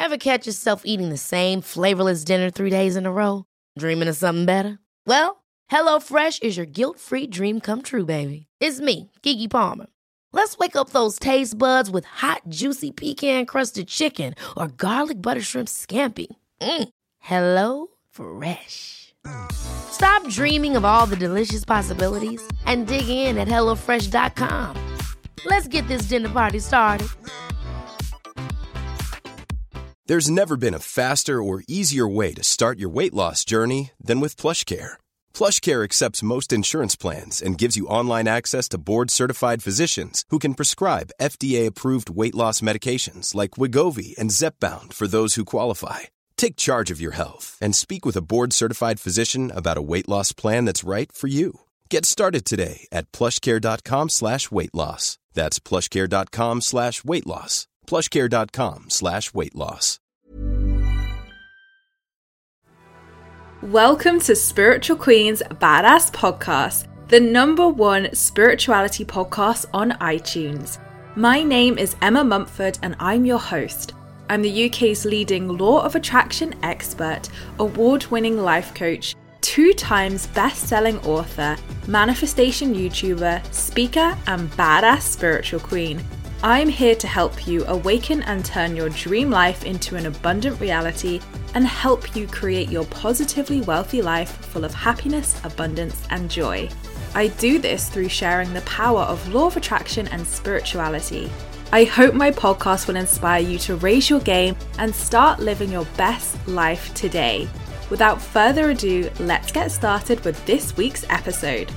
Ever catch yourself eating the same flavorless dinner 3 days in a row? Dreaming of something better? Well, HelloFresh is your guilt-free dream come true, baby. It's me, Keke Palmer. Let's wake up those taste buds with hot, juicy pecan-crusted chicken or garlic butter shrimp scampi. Hello Fresh. Stop dreaming of all the delicious possibilities and dig in at HelloFresh.com. Let's get this dinner party started. There's never been a faster or easier way to start your weight loss journey than with PlushCare. PlushCare accepts most insurance plans and gives you online access to board-certified physicians who can prescribe FDA-approved weight loss medications like Wegovy and Zepbound for those who qualify. Take charge of your health and speak with a board-certified physician about a weight loss plan that's right for you. Get started today at plushcare.com/weight loss. That's plushcare.com/weight loss. plushcare.com/weight loss. Welcome to Spiritual Queen's Badass Podcast, the #1 spirituality podcast on iTunes. My name is Emma Mumford and I'm your host. I'm the UK's leading law of attraction expert, award-winning life coach, 2 times best-selling author, manifestation YouTuber, speaker, and badass spiritual queen. I'm here to help you awaken and turn your dream life into an abundant reality and help you create your positively wealthy life full of happiness, abundance, and joy. I do this through sharing the power of law of attraction and spirituality. I hope my podcast will inspire you to raise your game and start living your best life today. Without further ado, let's get started with this week's episode.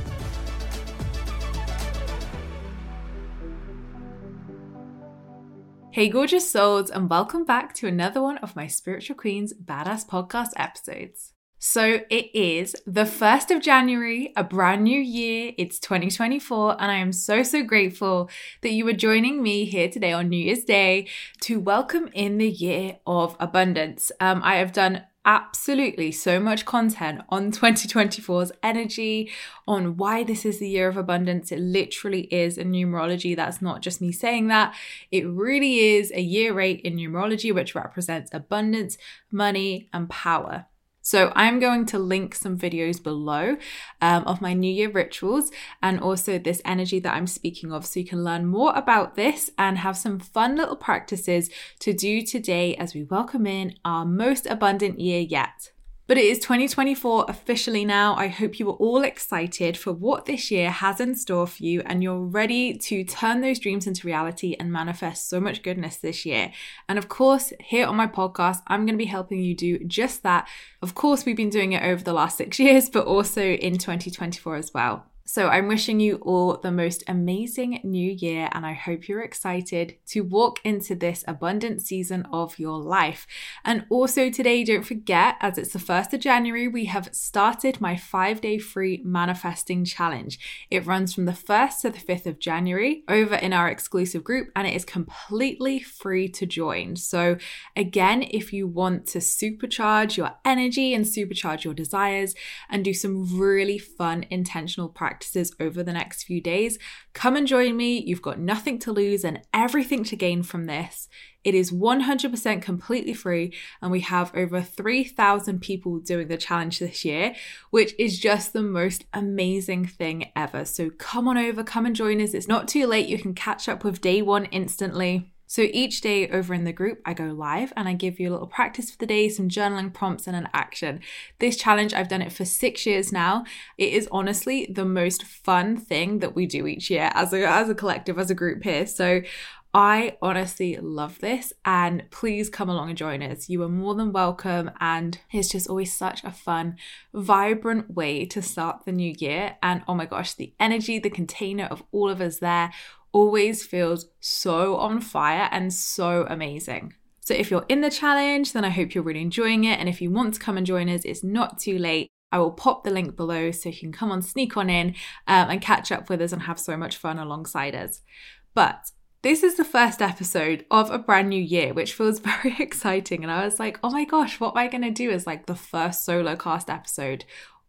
Hey gorgeous souls, and welcome back to another one of my Spiritual Queen's Badass Podcast episodes. So it is the 1st of January, a brand new year. It's 2024, and I am so grateful that you are joining me here today on New Year's Day to welcome in the year of abundance. I have done absolutely so much content on 2024's energy, on why this is the year of abundance. It literally is a numerology. That's not just me saying that. It really is a year 8 in numerology, which represents abundance, money, and power. So I'm going to link some videos below of my New Year rituals and also this energy that I'm speaking of, so you can learn more about this and have some fun little practices to do today as we welcome in our most abundant year yet. But it is 2024 officially now. I hope you are all excited for what this year has in store for you and you're ready to turn those dreams into reality and manifest so much goodness this year. And of course, here on my podcast, I'm going to be helping you do just that. Of course, we've been doing it over the last 6 years, but also in 2024 as well. So I'm wishing you all the most amazing new year, and I hope you're excited to walk into this abundant season of your life. And also today, don't forget, as it's the 1st of January, we have started my 5-day free manifesting challenge. It runs from the 1st to the 5th of January over in our exclusive group, and it is completely free to join. So again, if you want to supercharge your energy and supercharge your desires and do some really fun, intentional practices over the next few days, come and join me. You've got nothing to lose and everything to gain from this. It is 100% completely free, and we have over 3,000 people doing the challenge this year, which is just the most amazing thing ever. So come on over, come and join us. It's not too late. You can catch up with day 1 instantly. So each day over in the group, I go live and I give you a little practice for the day, some journaling prompts and an action. This challenge, I've done it for 6 years now. It is honestly the most fun thing that we do each year as a collective, as a group here. So I honestly love this, and please come along and join us. You are more than welcome, and it's just always such a fun, vibrant way to start the new year. And oh my gosh, the energy, the container of all of us there always feels so on fire and so amazing. So if you're in the challenge, then I hope you're really enjoying it. And if you want to come and join us, it's not too late. I will pop the link below so you can come on, sneak on in and catch up with us and have so much fun alongside us. But this is the first episode of a brand new year, which feels very exciting. And I was like, oh my gosh, what am I going to do as like the first solo cast episode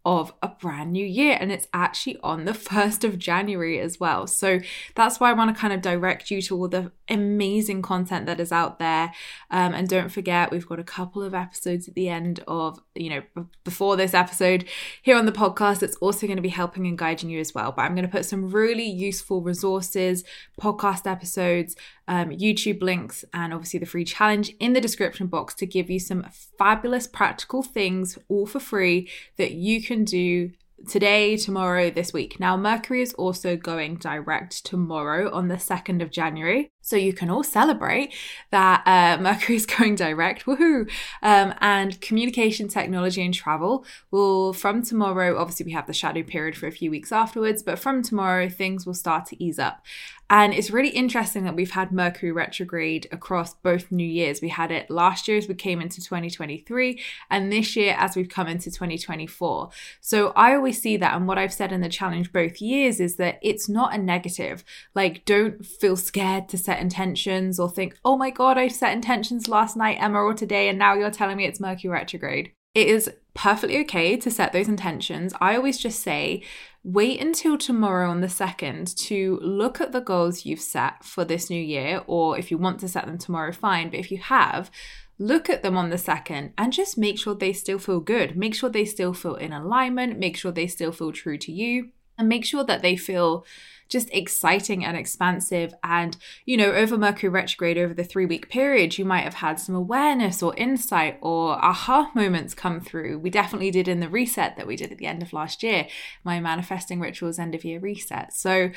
of a brand new year, and it's actually on the 1st of January as well. So that's why I want to kind of direct you to all the amazing content that is out there. And don't forget, we've got a couple of episodes at the end of, before this episode here on the podcast, it's also going to be helping and guiding you as well. But I'm going to put some really useful resources, podcast episodes, YouTube links, and obviously the free challenge in the description box to give you some fabulous practical things all for free that you can do today, tomorrow, this week. Now, Mercury is also going direct tomorrow on the 2nd of January. So you can all celebrate that Mercury is going direct. Woohoo! And communication, technology, and travel will, from tomorrow, obviously we have the shadow period for a few weeks afterwards, but from tomorrow, things will start to ease up. And it's really interesting that we've had Mercury retrograde across both New Years. We had it last year as we came into 2023, and this year as we've come into 2024. So I always see that, and what I've said in the challenge both years is that it's not a negative. Like, don't feel scared to set intentions or think, oh my God, I set intentions last night, Emma, or today, and now you're telling me it's Mercury retrograde. It is perfectly okay to set those intentions. I always just say, wait until tomorrow on the 2nd to look at the goals you've set for this new year, or if you want to set them tomorrow, fine. But if you have, look at them on the 2nd and just make sure they still feel good. Make sure they still feel in alignment. Make sure they still feel true to you, and make sure that they feel just exciting and expansive. And, over Mercury retrograde, over the 3-week period, you might have had some awareness or insight or aha moments come through. We definitely did in the reset that we did at the end of last year, my Manifesting Rituals end of year reset. So,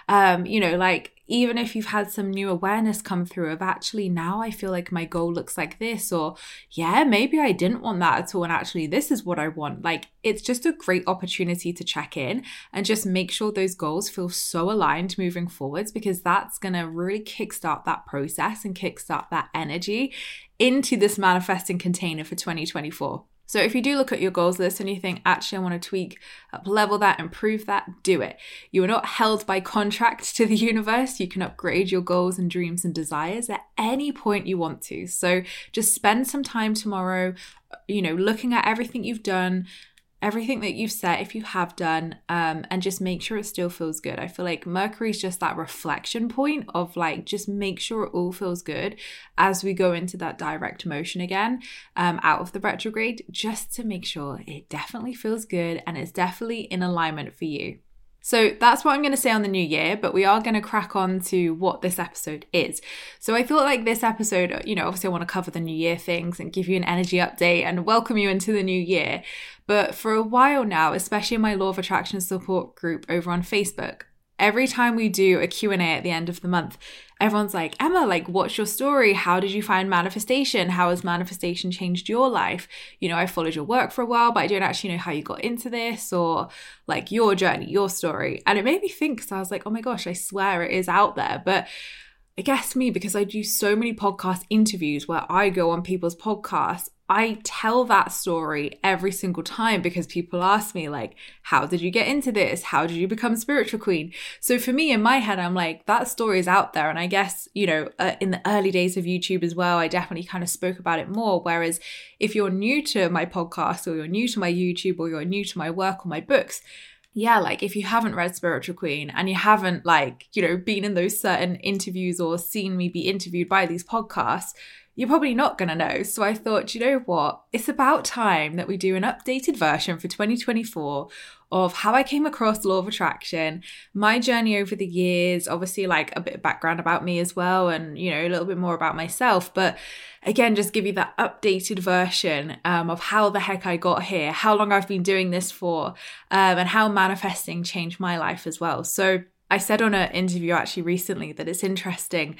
even if you've had some new awareness come through of actually now I feel like my goal looks like this, or yeah, maybe I didn't want that at all, and actually this is what I want. Like, it's just a great opportunity to check in and just make sure those goals feel so aligned moving forwards, because that's going to really kickstart that process and kickstart that energy into this manifesting container for 2024. So if you do look at your goals list and you think, actually, I want to tweak, up level that, improve that, do it. You are not held by contract to the universe. You can upgrade your goals and dreams and desires at any point you want to. So just spend some time tomorrow, looking at everything you've done, everything that you've set, if you have done, and just make sure it still feels good. I feel like Mercury is just that reflection point of just make sure it all feels good as we go into that direct motion again, out of the retrograde, just to make sure it definitely feels good and it's definitely in alignment for you. So that's what I'm going to say on the new year, but we are going to crack on to what this episode is. So I thought this episode, obviously I want to cover the new year things and give you an energy update and welcome you into the new year. But for a while now, especially in my Law of Attraction support group over on Facebook, every time we do a Q&A at the end of the month, everyone's like, Emma, what's your story? How did you find manifestation? How has manifestation changed your life? I followed your work for a while, but I don't actually know how you got into this, or your journey, your story. And it made me think, because I was like, oh my gosh, I swear it is out there. But I guess me, because I do so many podcast interviews where I go on people's podcasts, I tell that story every single time because people ask me how did you get into this? How did you become spiritual queen? So for me, in my head, I'm like, that story is out there. And I guess, in the early days of YouTube as well, I definitely kind of spoke about it more. Whereas if you're new to my podcast, or you're new to my YouTube, or you're new to my work or my books, yeah, if you haven't read Spiritual Queen and you haven't been in those certain interviews or seen me be interviewed by these podcasts, you're probably not going to know. So I thought, you know what? It's about time that we do an updated version for 2024 of how I came across Law of Attraction, my journey over the years, obviously a bit of background about me as well, and, a little bit more about myself. But again, just give you that updated version of how the heck I got here, how long I've been doing this for, and how manifesting changed my life as well. So I said on an interview actually recently that it's interesting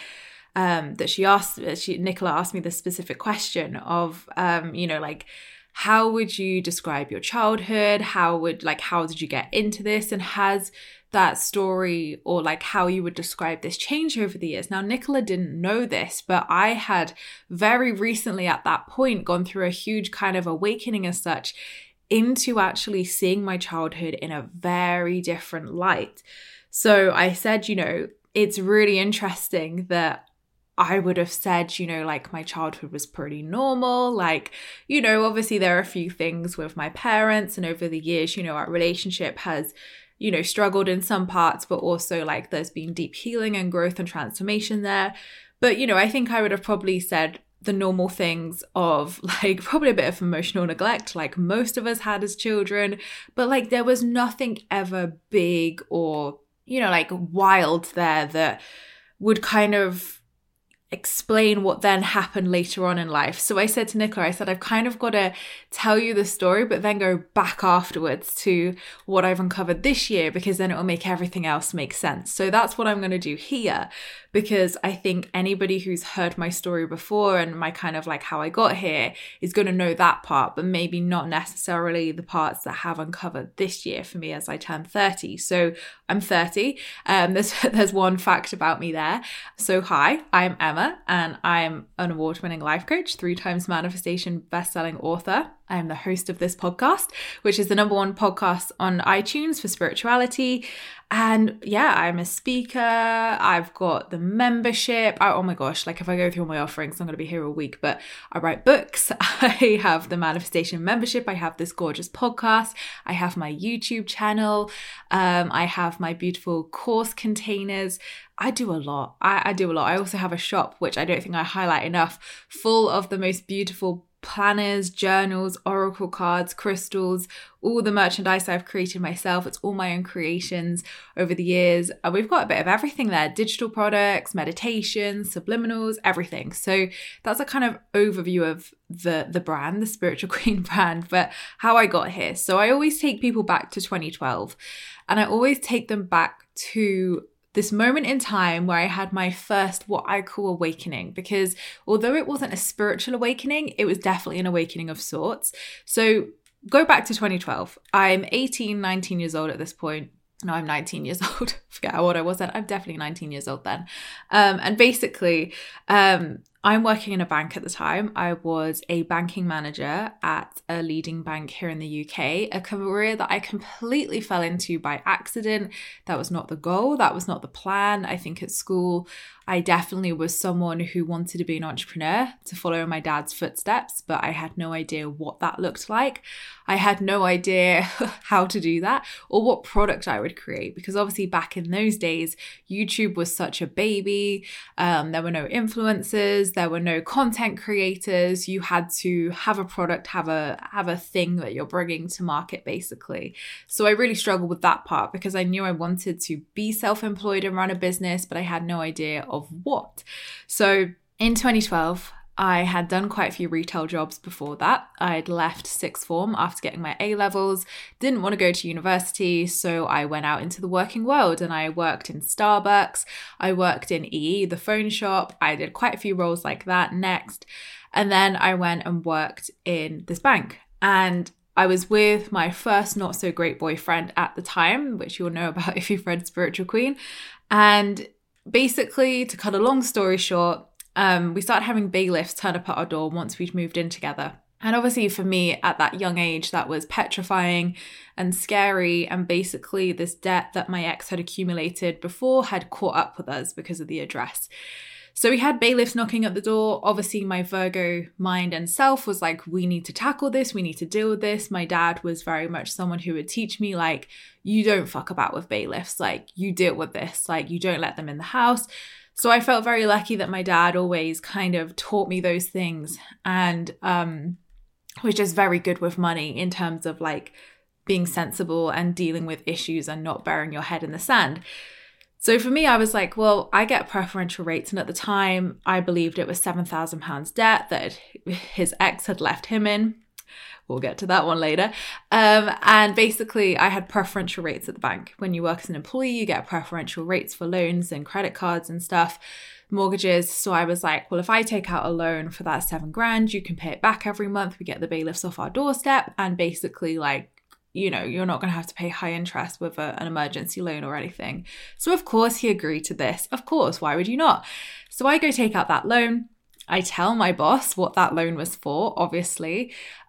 that Nicola asked me the specific question of, how would you describe your childhood? How did you get into this? And has that story, or how you would describe this, change over the years? Now, Nicola didn't know this, but I had very recently at that point gone through a huge kind of awakening as such into actually seeing my childhood in a very different light. So I said, it's really interesting that I would have said, you know, like my childhood was pretty normal. Like, you know, obviously there are a few things with my parents, and over the years, you know, our relationship has, you know, struggled in some parts, but also like there's been deep healing and growth and transformation there. But, you know, I think I would have probably said the normal things of like probably a bit of emotional neglect, like most of us had as children, but like there was nothing ever big or, you know, like wild there that would kind of explain what then happened later on in life. So I said to Nicola, I said, I've kind of got to tell you the story, but then go back afterwards to what I've uncovered this year, because then it will make everything else make sense. So that's what I'm going to do here, because I think anybody who's heard my story before and my kind of like how I got here is going to know that part, but maybe not necessarily the parts that have uncovered this year for me as I turn 30. So I'm 30. There's one fact about me there. So hi, I'm Emma, and I'm an award-winning life coach, 3 times manifestation best-selling author. I am the host of this podcast, which is the #1 podcast on iTunes for spirituality. And yeah, I'm a speaker. I've got the membership. Oh my gosh, like if I go through all my offerings, I'm going to be here all week, but I write books. I have the manifestation membership. I have this gorgeous podcast. I have my YouTube channel. I have my beautiful course containers. I do a lot. I do a lot. I also have a shop, which I don't think I highlight enough, full of the most beautiful planners, journals, oracle cards, crystals, all the merchandise I've created myself. It's all my own creations over the years. And we've got a bit of everything there: digital products, meditation, subliminals, everything. So that's a kind of overview of the brand, the Spiritual Queen brand, but how I got here. So I always take people back to 2012, and I always take them back to this moment in time where I had my first, what I call, awakening, because although it wasn't a spiritual awakening, it was definitely an awakening of sorts. So go back to 2012. I'm 18, 19 years old at this point. No, I'm 19 years old. Forget how old I was then. I'm definitely 19 years old then. And basically, I'm working in a bank at the time. I was a banking manager at a leading bank here in the UK, a career that I completely fell into by accident. That was not the goal. That was not the plan. I think at school, I definitely was someone who wanted to be an entrepreneur, to follow in my dad's footsteps, but I had no idea what that looked like. I had no idea how to do that or what product I would create, because obviously back in those days, YouTube was such a baby. There were no influencers. There were no content creators. You had to have a product, have a thing that you're bringing to market, basically. So I really struggled with that part, because I knew I wanted to be self-employed and run a business, but I had no idea of what. So in 2012, I had done quite a few retail jobs before that. I'd left sixth form after getting my A-levels, didn't want to go to university, so I went out into the working world and I worked in Starbucks, I worked in EE, the phone shop, I did quite a few roles like that next, and then I went and worked in this bank. And I was with my first not so great boyfriend at the time, which you'll know about if you've read Spiritual Queen. And basically, to cut a long story short, we started having bailiffs turn up at our door once we'd moved in together. And obviously for me at that young age, that was petrifying and scary. And basically this debt that my ex had accumulated before had caught up with us because of the address. So we had bailiffs knocking at the door. Obviously my Virgo mind and self was like, we need to tackle this. We need to deal with this. My dad was very much someone who would teach me, like, you don't fuck about with bailiffs. Like, you deal with this. Like, you don't let them in the house. So I felt very lucky that my dad always kind of taught me those things, and was just very good with money in terms of like being sensible and dealing with issues and not burying your head in the sand. So for me, I was like, well, I get preferential rates. And at the time, I believed it was £7,000 debt that his ex had left him in. We'll get to that one later. And basically, I had preferential rates at the bank. When you work as an employee, you get preferential rates for loans and credit cards and stuff, mortgages. So I was like, well, if I take out a loan for that $7,000, you can pay it back every month. We get the bailiffs off our doorstep. And basically, like, you know, you're not going to have to pay high interest with an emergency loan or anything. So of course, he agreed to this. Of course, why would you not? So I go take out that loan. I tell my boss what that loan was for, obviously.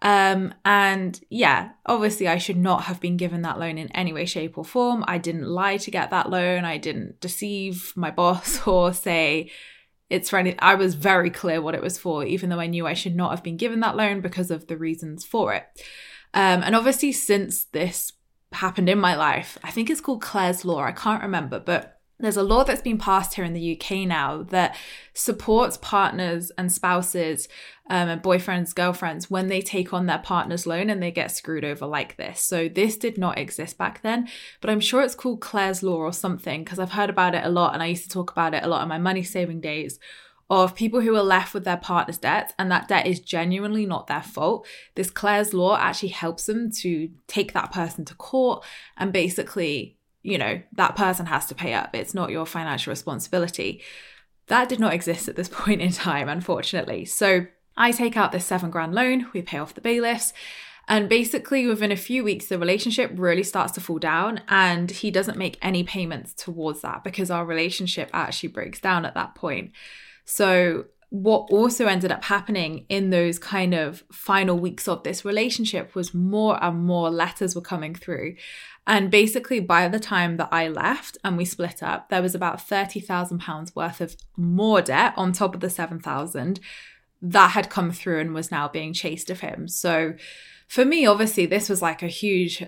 And yeah, obviously I should not have been given that loan in any way, shape or form. I didn't lie to get that loan. I didn't deceive my boss or say, I was very clear what it was for, even though I knew I should not have been given that loan because of the reasons for it. And obviously since this happened in my life, I think it's called Clare's Law, I can't remember, but there's a law that's been passed here in the UK now that supports partners and spouses and boyfriends, girlfriends when they take on their partner's loan and they get screwed over like this. So this did not exist back then, but I'm sure it's called Clare's Law or something because I've heard about it a lot and I used to talk about it a lot in my money saving days, of people who are left with their partner's debt and that debt is genuinely not their fault. This Clare's Law actually helps them to take that person to court and basically, you know, that person has to pay up. It's not your financial responsibility. That did not exist at this point in time, unfortunately. So I take out this $7,000 loan, we pay off the bailiffs, and basically within a few weeks, the relationship really starts to fall down and he doesn't make any payments towards that because our relationship actually breaks down at that point. So what also ended up happening in those kind of final weeks of this relationship was more and more letters were coming through. And basically by the time that I left and we split up, there was about £30,000 worth of more debt on top of the 7,000 that had come through and was now being chased of him. So for me, obviously, this was like a huge,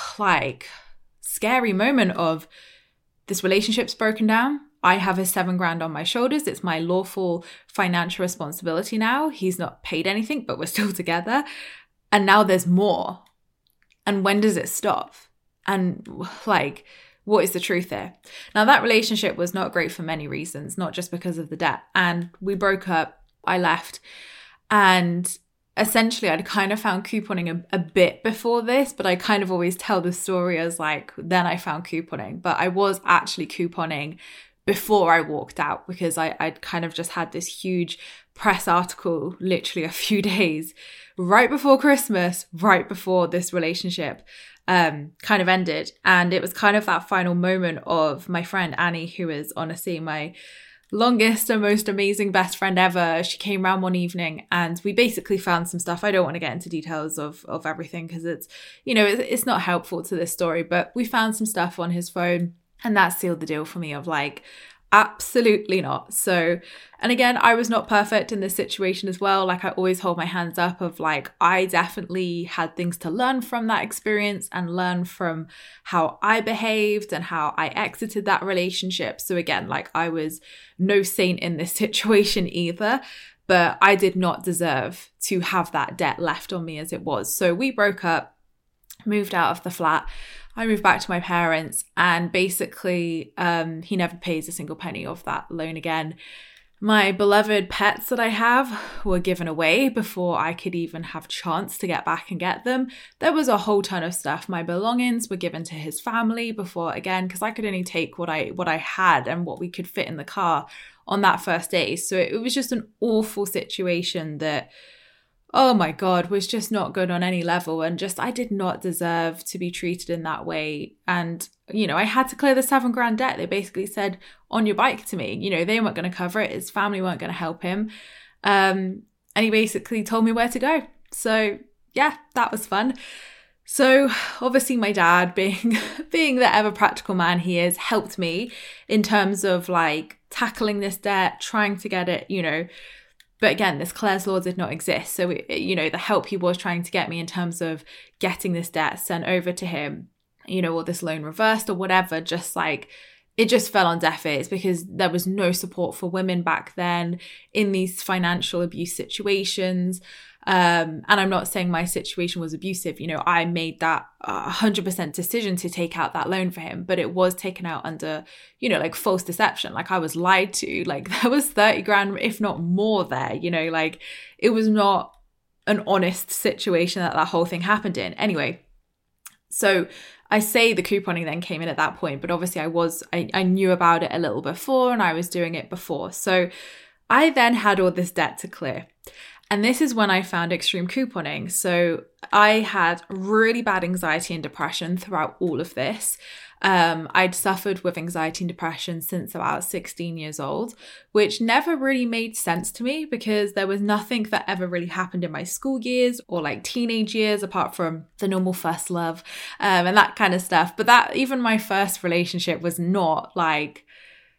scary moment of this relationship's broken down. I have his $7,000 on my shoulders. It's my lawful financial responsibility now. He's not paid anything, but we're still together. And now there's more. And when does it stop? And what is the truth there? Now, that relationship was not great for many reasons, not just because of the debt. And we broke up. I left. And essentially, I'd kind of found couponing a bit before this, but I kind of always tell the story as then I found couponing. But I was actually couponing before I walked out because I'd kind of just had this huge press article literally a few days right before Christmas, right before this relationship kind of ended. And it was kind of that final moment of my friend Annie, who is honestly my longest and most amazing best friend ever. She came around one evening and we basically found some stuff. I don't want to get into details of everything because it's, it's not helpful to this story, but we found some stuff on his phone and that sealed the deal for me of absolutely not. So, and again, I was not perfect in this situation as well. I always hold my hands up of I definitely had things to learn from that experience and learn from how I behaved and how I exited that relationship. So again, I was no saint in this situation either, but I did not deserve to have that debt left on me as it was. So we broke up, moved out of the flat. I moved back to my parents and basically he never pays a single penny of that loan again. My beloved pets that I have were given away before I could even have chance to get back and get them. There was a whole ton of stuff. My belongings were given to his family before, again, because I could only take what I had and what we could fit in the car on that first day. So it was just an awful situation that, oh my God, was just not good on any level. And just, I did not deserve to be treated in that way. And, I had to clear the $7,000 debt. They basically said, on your bike to me, they weren't going to cover it. His family weren't going to help him. And he basically told me where to go. So yeah, that was fun. So obviously my dad, being the ever practical man he is, helped me in terms of tackling this debt, trying to get it, But again, this Clare's Law did not exist. So, the help he was trying to get me in terms of getting this debt sent over to him, or this loan reversed or whatever, just it just fell on deaf ears because there was no support for women back then in these financial abuse situations. And I'm not saying my situation was abusive. I made that 100% decision to take out that loan for him, but it was taken out under, false deception. I was lied to, there was $30,000, if not more there, it was not an honest situation that whole thing happened in. Anyway, so I say the couponing then came in at that point, but obviously I knew about it a little before and I was doing it before. So I then had all this debt to clear. And this is when I found extreme couponing. So I had really bad anxiety and depression throughout all of this. I'd suffered with anxiety and depression since about 16 years old, which never really made sense to me because there was nothing that ever really happened in my school years or teenage years apart from the normal first love and that kind of stuff. But that even my first relationship was not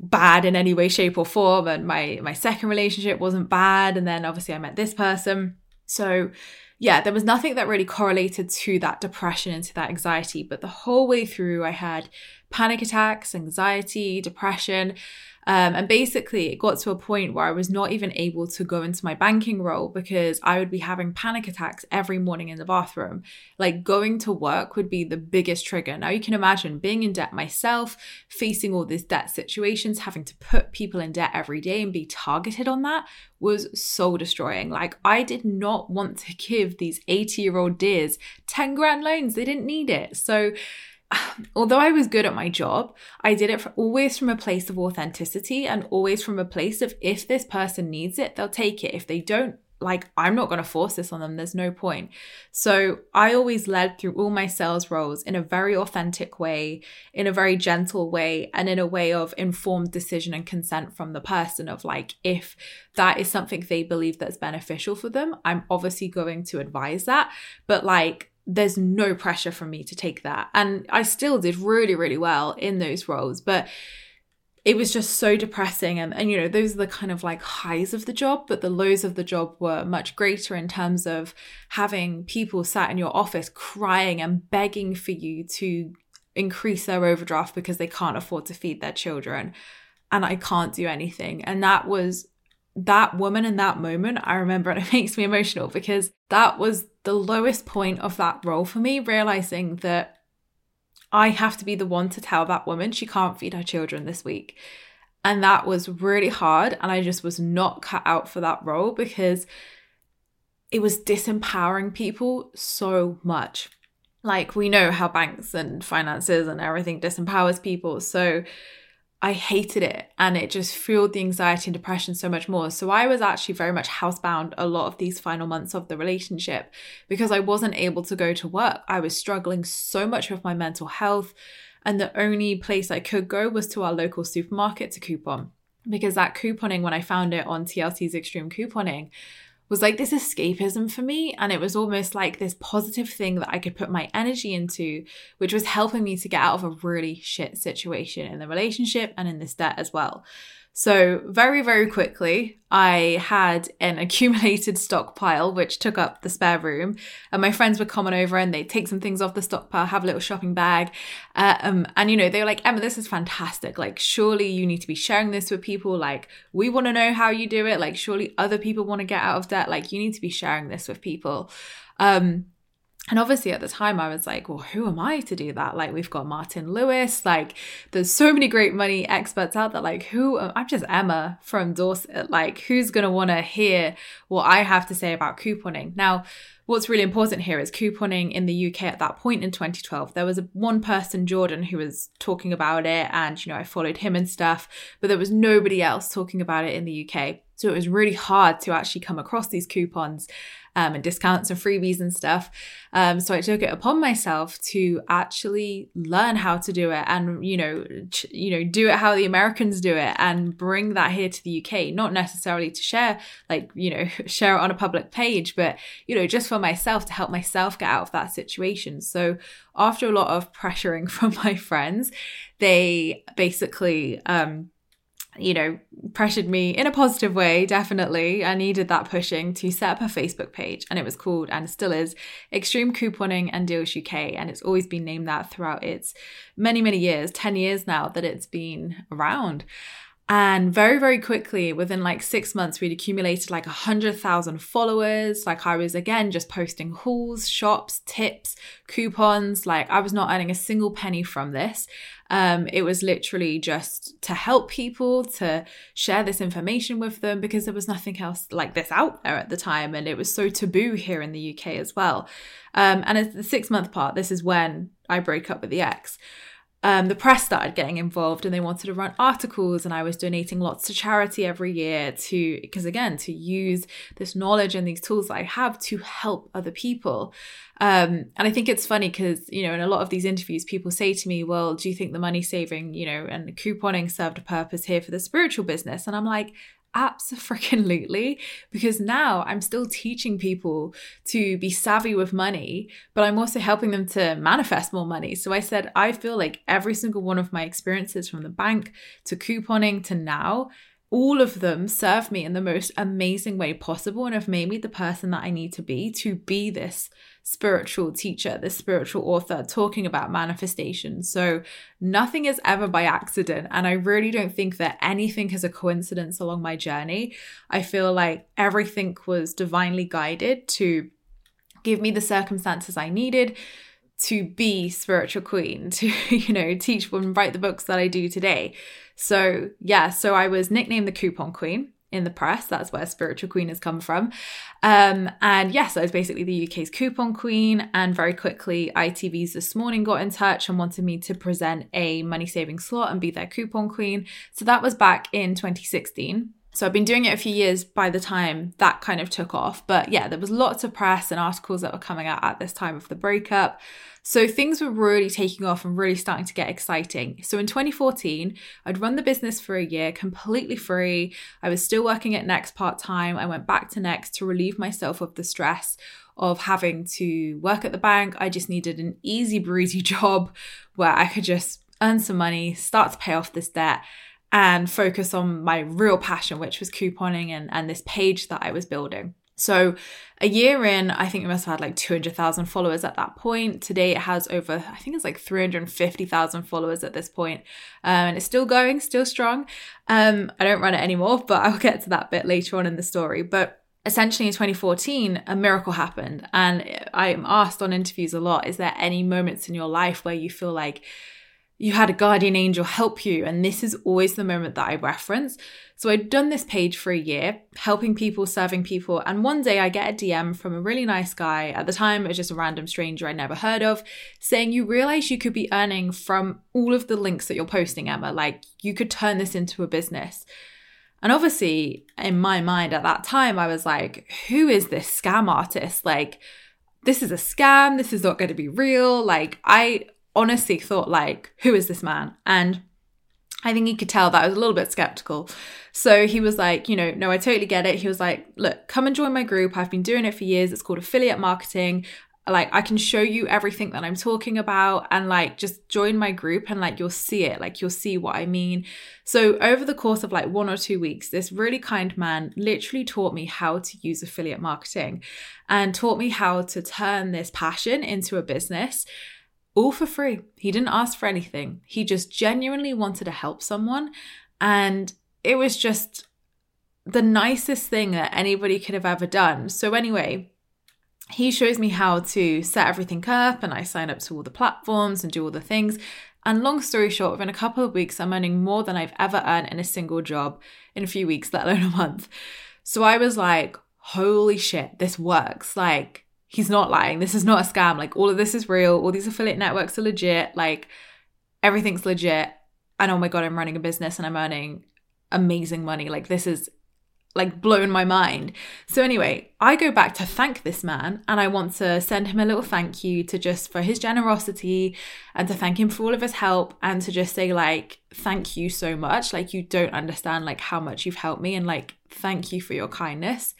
bad in any way, shape or form. And my second relationship wasn't bad. And then obviously I met this person. So yeah, there was nothing that really correlated to that depression and to that anxiety. But the whole way through, I had panic attacks, anxiety, depression. And basically it got to a point where I was not even able to go into my banking role because I would be having panic attacks every morning in the bathroom. Like going to work would be the biggest trigger. Now you can imagine being in debt myself, facing all these debt situations, having to put people in debt every day and be targeted on that was soul destroying. Like I did not want to give these 80-year-old dears 10 grand loans. They didn't need it. So although I was good at my job, I did it always from a place of authenticity and always from a place of if this person needs it, they'll take it. If they don't, like, I'm not going to force this on them. There's no point. So I always led through all my sales roles in a very authentic way, in a very gentle way, and in a way of informed decision and consent from the person of like, if that is something they believe that's beneficial for them, I'm obviously going to advise that. But like, there's no pressure from me to take that. And I still did really, really well in those roles, but it was just so depressing. And you know, those are the kind of like highs of the job, but the lows of the job were much greater in terms of having people sat in your office crying and begging for you to increase their overdraft because they can't afford to feed their children. And I can't do anything. And that was that woman in that moment, I remember, and it makes me emotional because that was the lowest point of that role for me, realizing that I have to be the one to tell that woman she can't feed her children this week. And that was really hard. And I just was not cut out for that role because it was disempowering people so much. Like we know how banks and finances and everything disempowers people. So I hated it and it just fueled the anxiety and depression so much more. So I was actually very much housebound a lot of these final months of the relationship because I wasn't able to go to work. I was struggling so much with my mental health and the only place I could go was to our local supermarket to coupon because that couponing, when I found it on TLC's Extreme Couponing, was like this escapism for me. And it was almost like this positive thing that I could put my energy into, which was helping me to get out of a really shit situation in the relationship and in this debt as well. So very, very quickly, I had an accumulated stockpile, which took up the spare room. And my friends would come on over and they'd take some things off the stockpile, have a little shopping bag. And, you know, they were like, Emma, this is fantastic. Like, surely you need to be sharing this with people. Like, we want to know how you do it. Like, surely other people want to get out of debt. Like, you need to be sharing this with people. And obviously at the time I was like, well, who am I to do that? Like, we've got Martin Lewis, like there's so many great money experts out there. Like I'm just Emma from Dorset. Like, who's going to want to hear what I have to say about couponing? Now, what's really important here is couponing in the UK at that point in 2012. There was one person, Jordan, who was talking about it. And, you know, I followed him and stuff, but there was nobody else talking about it in the UK. So it was really hard to actually come across these coupons and discounts and freebies and stuff. So I took it upon myself to actually learn how to do it and, you know, do it how the Americans do it and bring that here to the UK, not necessarily to share, like, you know, share it on a public page, but, you know, just for myself to help myself get out of that situation. So after a lot of pressuring from my friends, they basically, you know, pressured me in a positive way, definitely. I needed that pushing to set up a Facebook page, and it was called, and still is, Extreme Couponing and Deals UK. And it's always been named that throughout its many, many years, 10 years now that it's been around. And very, very quickly, within like 6 months, we'd accumulated like 100,000 followers. Like, I was, again, just posting hauls, shops, tips, coupons. Like, I was not earning a single penny from this. It was literally just to help people, to share this information with them, because there was nothing else like this out there at the time. And it was so taboo here in the UK as well. And as the 6 month part, this is when I broke up with the ex. The press started getting involved and they wanted to run articles, and I was donating lots to charity every year to use this knowledge and these tools that I have to help other people. And I think it's funny because, you know, in a lot of these interviews, people say to me, well, do you think the money saving, you know, and the couponing served a purpose here for the spiritual business? And I'm like, Abso-freaking-lutely, because now I'm still teaching people to be savvy with money, but I'm also helping them to manifest more money. So I said, I feel like every single one of my experiences, from the bank to couponing to now, all of them serve me in the most amazing way possible and have made me the person that I need to be this spiritual teacher, this spiritual author talking about manifestation. So nothing is ever by accident. And I really don't think that anything is a coincidence along my journey. I feel like everything was divinely guided to give me the circumstances I needed to be spiritual queen, to, teach and write the books that I do today. So I was nicknamed the coupon queen in the press. That's where spiritual queen has come from. I was basically the UK's coupon queen. And very quickly, ITV's This Morning got in touch and wanted me to present a money saving slot and be their coupon queen. So that was back in 2016. So I've been doing it a few years by the time that kind of took off. But yeah, there was lots of press and articles that were coming out at this time of the breakup. So things were really taking off and really starting to get exciting. So in 2014, I'd run the business for a year completely free. I was still working at Next part-time. I went back to Next to relieve myself of the stress of having to work at the bank. I just needed an easy breezy job where I could just earn some money, start to pay off this debt, and focus on my real passion, which was couponing and this page that I was building. So a year in, I think it must have had like 200,000 followers at that point. Today it has over, I think it's like 350,000 followers at this point. And it's still going, still strong. I don't run it anymore, but I'll get to that bit later on in the story. But essentially in 2014, a miracle happened. And I'm asked on interviews a lot, is there any moments in your life where you feel like you had a guardian angel help you? And this is always the moment that I reference. So I'd done this page for a year, helping people, serving people. And one day I get a DM from a really nice guy. At the time, it was just a random stranger I'd never heard of, saying, you realize you could be earning from all of the links that you're posting, Emma. Like, you could turn this into a business. And obviously, in my mind at that time, I was like, who is this scam artist? Like, this is a scam. This is not going to be real. Like, I honestly thought, like, who is this man? And I think he could tell that I was a little bit skeptical. So he was like, no, I totally get it. He was like, look, come and join my group. I've been doing it for years. It's called affiliate marketing. Like, I can show you everything that I'm talking about, and like, just join my group and like, you'll see it. Like, you'll see what I mean. So over the course of like 1 or 2 weeks, this really kind man literally taught me how to use affiliate marketing and taught me how to turn this passion into a business. All for free. He didn't ask for anything. He just genuinely wanted to help someone. And it was just the nicest thing that anybody could have ever done. So anyway, he shows me how to set everything up, and I sign up to all the platforms and do all the things. And long story short, within a couple of weeks, I'm earning more than I've ever earned in a single job in a few weeks, let alone a month. So I was like, holy shit, this works. Like, he's not lying. This is not a scam. Like, all of this is real. All these affiliate networks are legit. Like, everything's legit. And oh my God, I'm running a business and I'm earning amazing money. Like, this is like blown my mind. So anyway, I go back to thank this man, and I want to send him a little thank you to just for his generosity, and to thank him for all of his help, and to just say like, thank you so much. Like, you don't understand like how much you've helped me, and like, thank you for your kindness.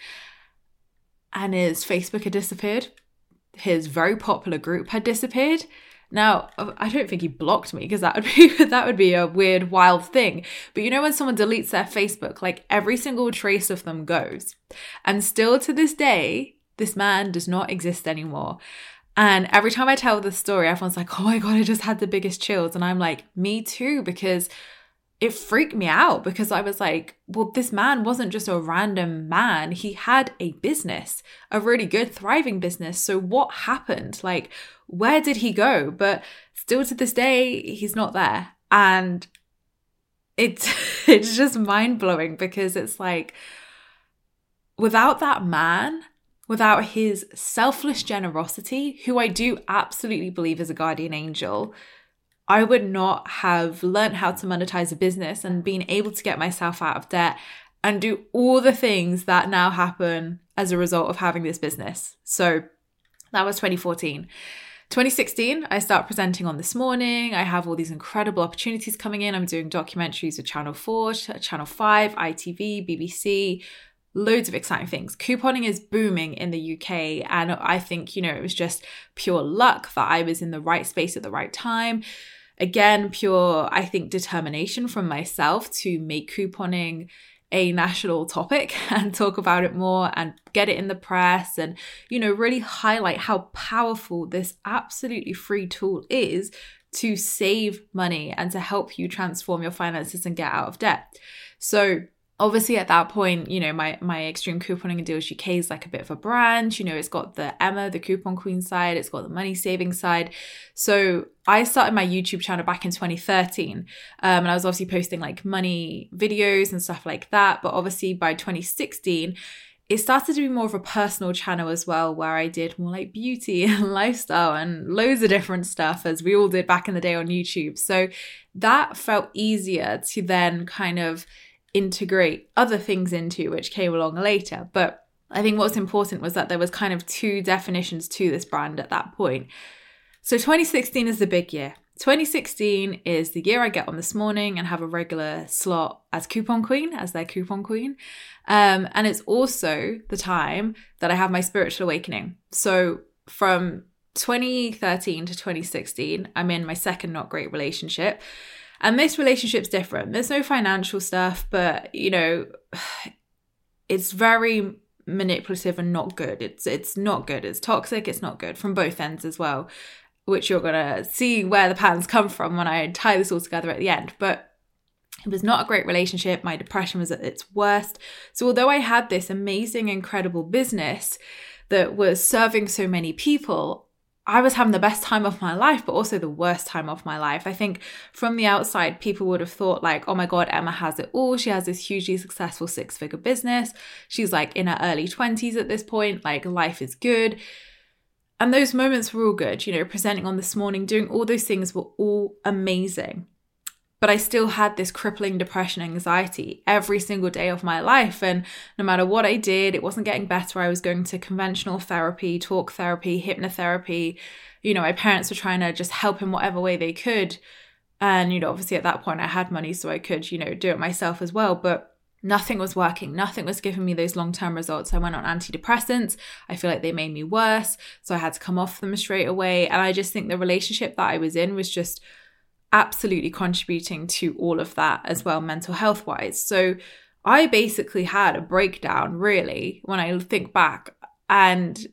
And his Facebook had disappeared. His very popular group had disappeared. Now, I don't think he blocked me, because that would be a weird, wild thing. But when someone deletes their Facebook, like, every single trace of them goes. And still to this day, this man does not exist anymore. And every time I tell this story, everyone's like, oh my God, I just had the biggest chills. And I'm like, me too, because it freaked me out, because I was like, well, this man wasn't just a random man. He had a business, a really good, thriving business. So what happened? Like, where did he go? But still to this day, he's not there. And it's just mind-blowing, because it's like, without that man, without his selfless generosity, who I do absolutely believe is a guardian angel, I would not have learned how to monetize a business and been able to get myself out of debt and do all the things that now happen as a result of having this business. So that was 2014. 2016, I start presenting on This Morning. I have all these incredible opportunities coming in. I'm doing documentaries with Channel 4, Channel 5, ITV, BBC, loads of exciting things. Couponing is booming in the UK. And I think, it was just pure luck that I was in the right space at the right time. Again, pure, I think, determination from myself to make couponing a national topic and talk about it more and get it in the press and, really highlight how powerful this absolutely free tool is to save money and to help you transform your finances and get out of debt. So obviously at that point, my Extreme Couponing Deals UK is like a bit of a brand. It's got the Emma, the Coupon Queen side. It's got the money saving side. So I started my YouTube channel back in 2013. And I was obviously posting like money videos and stuff like that. But obviously by 2016, it started to be more of a personal channel as well, where I did more like beauty and lifestyle and loads of different stuff, as we all did back in the day on YouTube. So that felt easier to then kind of integrate other things into, which came along later. But I think what's important was that there was kind of two definitions to this brand at that point. So 2016 is the big year. 2016 is the year I get on This Morning and have a regular slot as Coupon Queen, as their Coupon Queen. And it's also the time that I have my spiritual awakening. So from 2013 to 2016, I'm in my second not great relationship. And this relationship's different. There's no financial stuff, but, it's very manipulative and not good. It's not good. It's toxic. It's not good from both ends as well, which you're going to see where the patterns come from when I tie this all together at the end. But it was not a great relationship. My depression was at its worst. So although I had this amazing, incredible business that was serving so many people, I was having the best time of my life, but also the worst time of my life. I think from the outside, people would have thought like, oh my God, Emma has it all. She has this hugely successful 6-figure business. She's like in her early 20s at this point, like life is good. And those moments were all good, presenting on This Morning, doing all those things were all amazing. But I still had this crippling depression, anxiety every single day of my life. And no matter what I did, it wasn't getting better. I was going to conventional therapy, talk therapy, hypnotherapy. My parents were trying to just help in whatever way they could. And, obviously at that point I had money, so I could, do it myself as well. But nothing was working. Nothing was giving me those long-term results. I went on antidepressants. I feel like they made me worse. So I had to come off them straight away. And I just think the relationship that I was in was just absolutely contributing to all of that as well, mental health wise. So I basically had a breakdown, really, when I think back. And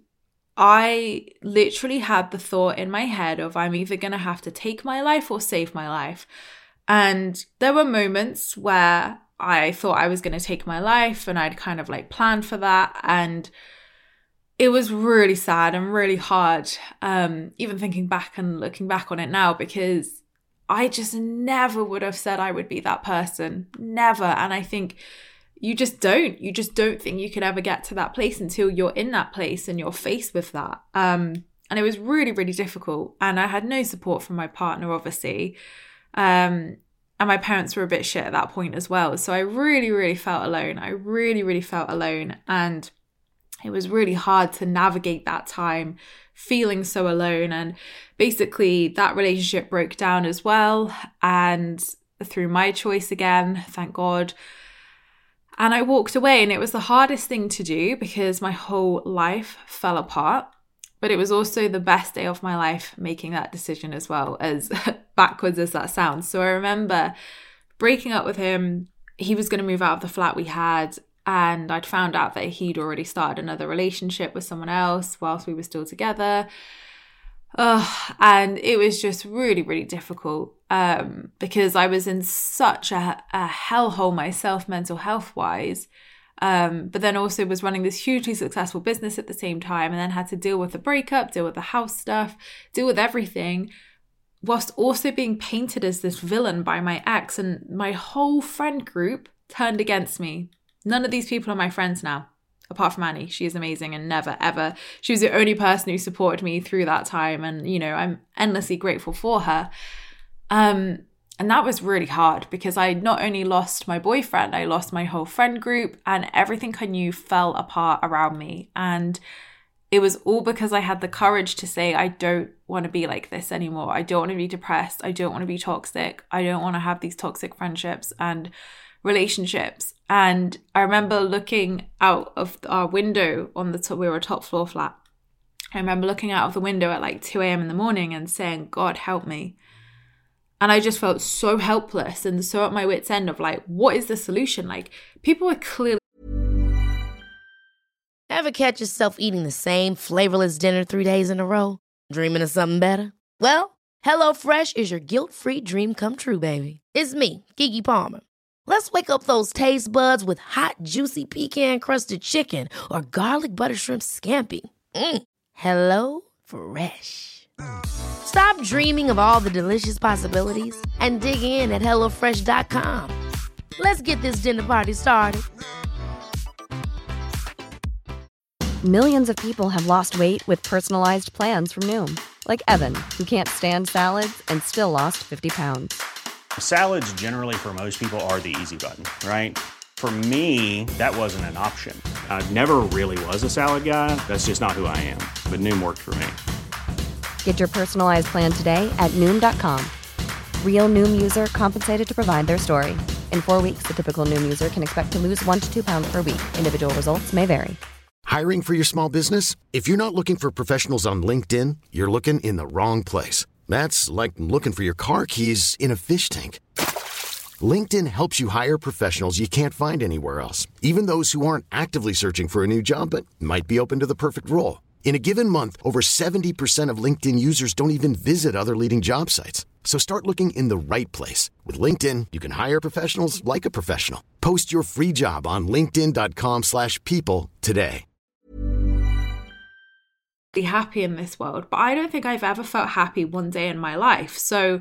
I literally had the thought in my head of I'm either going to have to take my life or save my life. And there were moments where I thought I was going to take my life and I'd kind of like planned for that. And it was really sad and really hard, even thinking back and looking back on it now, because I just never would have said I would be that person. Never. And I think you just don't think you could ever get to that place until you're in that place and you're faced with that. And it was really, really difficult. And I had no support from my partner, obviously. And my parents were a bit shit at that point as well. So I really, really felt alone. I really, really felt alone. And it was really hard to navigate that time, feeling so alone. And basically that relationship broke down as well. And through my choice again, thank God. And I walked away, and it was the hardest thing to do because my whole life fell apart. But it was also the best day of my life making that decision as well, as backwards as that sounds. So I remember breaking up with him. He was going to move out of the flat we had. And I'd found out that he'd already started another relationship with someone else whilst we were still together. And it was just really, really difficult because I was in such a hellhole myself, mental health wise. But then also was running this hugely successful business at the same time, and then had to deal with the breakup, deal with the house stuff, deal with everything, whilst also being painted as this villain by my ex. And my whole friend group turned against me. None of these people are my friends now, apart from Annie. She is amazing, and never, ever. She was the only person who supported me through that time. And, I'm endlessly grateful for her. And that was really hard because I not only lost my boyfriend, I lost my whole friend group, and everything I knew fell apart around me. And it was all because I had the courage to say, I don't want to be like this anymore. I don't want to be depressed. I don't want to be toxic. I don't want to have these toxic friendships and relationships. And I remember looking out of our window on the top, we were a top floor flat. I remember looking out of the window at like 2 a.m. in the morning and saying, God, help me. And I just felt so helpless and so at my wit's end of like, what is the solution? Like, people are clearly. Ever catch yourself eating the same flavorless dinner 3 days in a row? Dreaming of something better? Well, HelloFresh is your guilt-free dream come true, baby. It's me, Keke Palmer. Let's wake up those taste buds with hot, juicy pecan-crusted chicken or garlic butter shrimp scampi. Hello Fresh. Stop dreaming of all the delicious possibilities and dig in at HelloFresh.com. Let's get this dinner party started. Millions of people have lost weight with personalized plans from Noom. Like Evan, who can't stand salads and still lost 50 pounds. Salads generally for most people are the easy button, right? For me, that wasn't an option. I never really was a salad guy. That's just not who I am. But Noom worked for me. Get your personalized plan today at Noom.com. Real Noom user compensated to provide their story. In 4 weeks, the typical Noom user can expect to lose 1 to 2 pounds per week. Individual results may vary. Hiring for your small business? If you're not looking for professionals on LinkedIn, you're looking in the wrong place. That's like looking for your car keys in a fish tank. LinkedIn helps you hire professionals you can't find anywhere else, even those who aren't actively searching for a new job but might be open to the perfect role. In a given month, over 70% of LinkedIn users don't even visit other leading job sites. So start looking in the right place. With LinkedIn, you can hire professionals like a professional. Post your free job on linkedin.com/people today. Be happy in this world, but I don't think I've ever felt happy one day in my life. So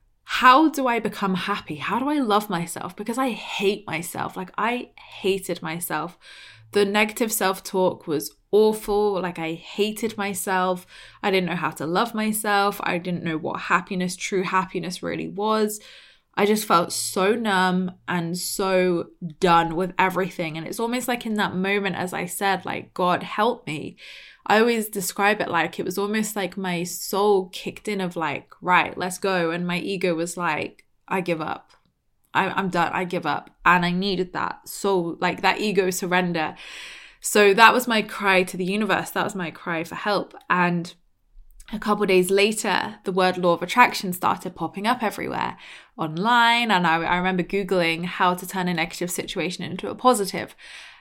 how do I become happy? How do I love myself? Because I hate myself. Like, I hated myself. The negative self-talk was awful. Like, I hated myself. I didn't know how to love myself. I didn't know what happiness, true happiness really was. I just felt so numb and so done with everything. And it's almost like in that moment, as I said, like, God, help me. I always describe it like it was almost like my soul kicked in of like, right, let's go. And my ego was like, I give up. I'm done. I give up. And I needed that soul, like that ego surrender. So that was my cry to the universe. That was my cry for help. And a couple of days later, the word law of attraction started popping up everywhere online. And I remember Googling how to turn a negative situation into a positive.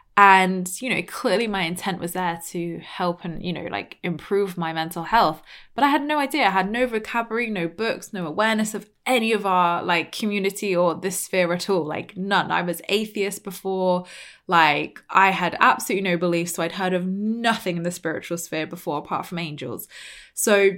And, you know, clearly my intent was there to help and, you know, like improve my mental health. But I had no idea. I had no vocabulary, no books, no awareness of any of our like community or this sphere at all. Like none. I was atheist before. Like I had absolutely no beliefs. So I'd heard of nothing in the spiritual sphere before apart from angels. So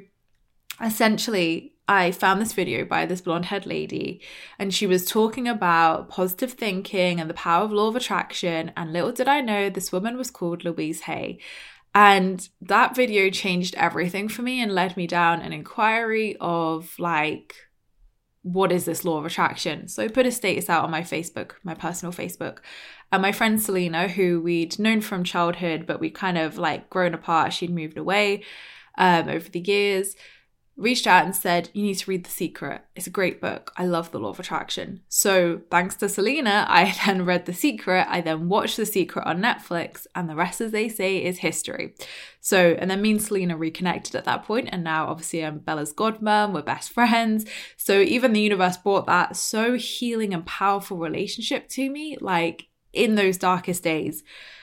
essentially, I found this video by this blonde-haired lady, and she was talking about positive thinking and the power of law of attraction. And little did I know, this woman was called Louise Hay. And that video changed everything for me and led me down an inquiry of like, what is this law of attraction? So I put a status out on my Facebook, my personal Facebook. And my friend Selena, who we'd known from childhood, but we kind of like grown apart, she'd moved away over the years, reached out and said, you need to read The Secret. It's a great book. I love the law of attraction. So thanks to Selena, I then read The Secret. I then watched The Secret on Netflix, and the rest, as they say, is history. So, and then me and Selena reconnected at that point, and now obviously I'm Bella's godmom. We're best friends. So even the universe brought that so healing and powerful relationship to me, like in those darkest days.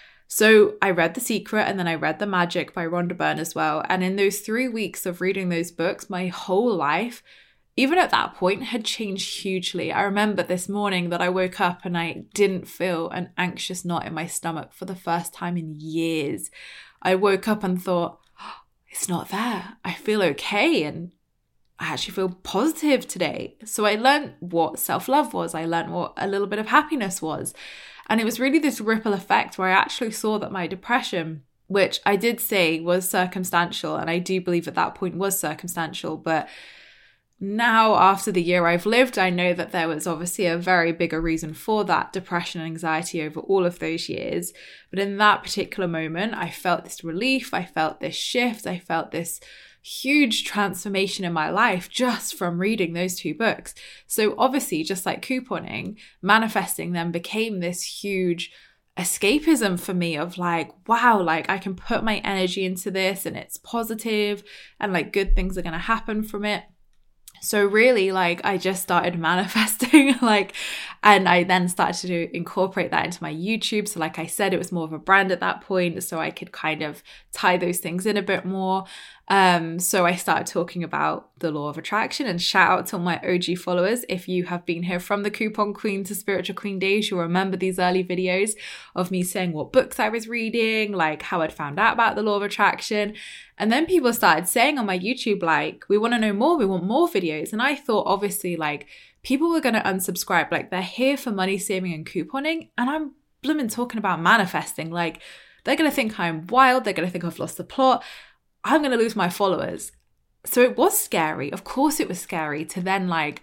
So I read The Secret, and then I read The Magic by Rhonda Byrne as well. And in those 3 weeks of reading those books, my whole life, even at that point, had changed hugely. I remember this morning that I woke up and I didn't feel an anxious knot in my stomach for the first time in years. I woke up and thought, oh, it's not there. I feel okay. And I actually feel positive today. So I learned what self-love was. I learned what a little bit of happiness was. And it was really this ripple effect where I actually saw that my depression, which I did say was circumstantial, and I do believe at that point was circumstantial, but now, after the year I've lived, I know that there was obviously a very bigger reason for that depression and anxiety over all of those years. But in that particular moment, I felt this relief, I felt this shift, I felt this huge transformation in my life just from reading those 2 books. So obviously, just like couponing, manifesting them became this huge escapism for me of like, wow, like I can put my energy into this and it's positive and like good things are going to happen from it. So really, like, I just started manifesting, and I then started to incorporate that into my YouTube. So like I said, it was more of a brand at that point, so I could kind of tie those things in a bit more. So I started talking about the law of attraction, and shout out to all my OG followers. If you have been here from the Coupon Queen to Spiritual Queen days, you'll remember these early videos of me saying what books I was reading, like how I'd found out about the law of attraction. And then people started saying on my YouTube, like, we want to know more, we want more videos. And I thought, obviously, like, people were going to unsubscribe. Like, they're here for money saving and couponing, and I'm blooming talking about manifesting. Like, they're going to think I'm wild. They're going to think I've lost the plot. I'm going to lose my followers. So it was scary. Of course it was scary to then like,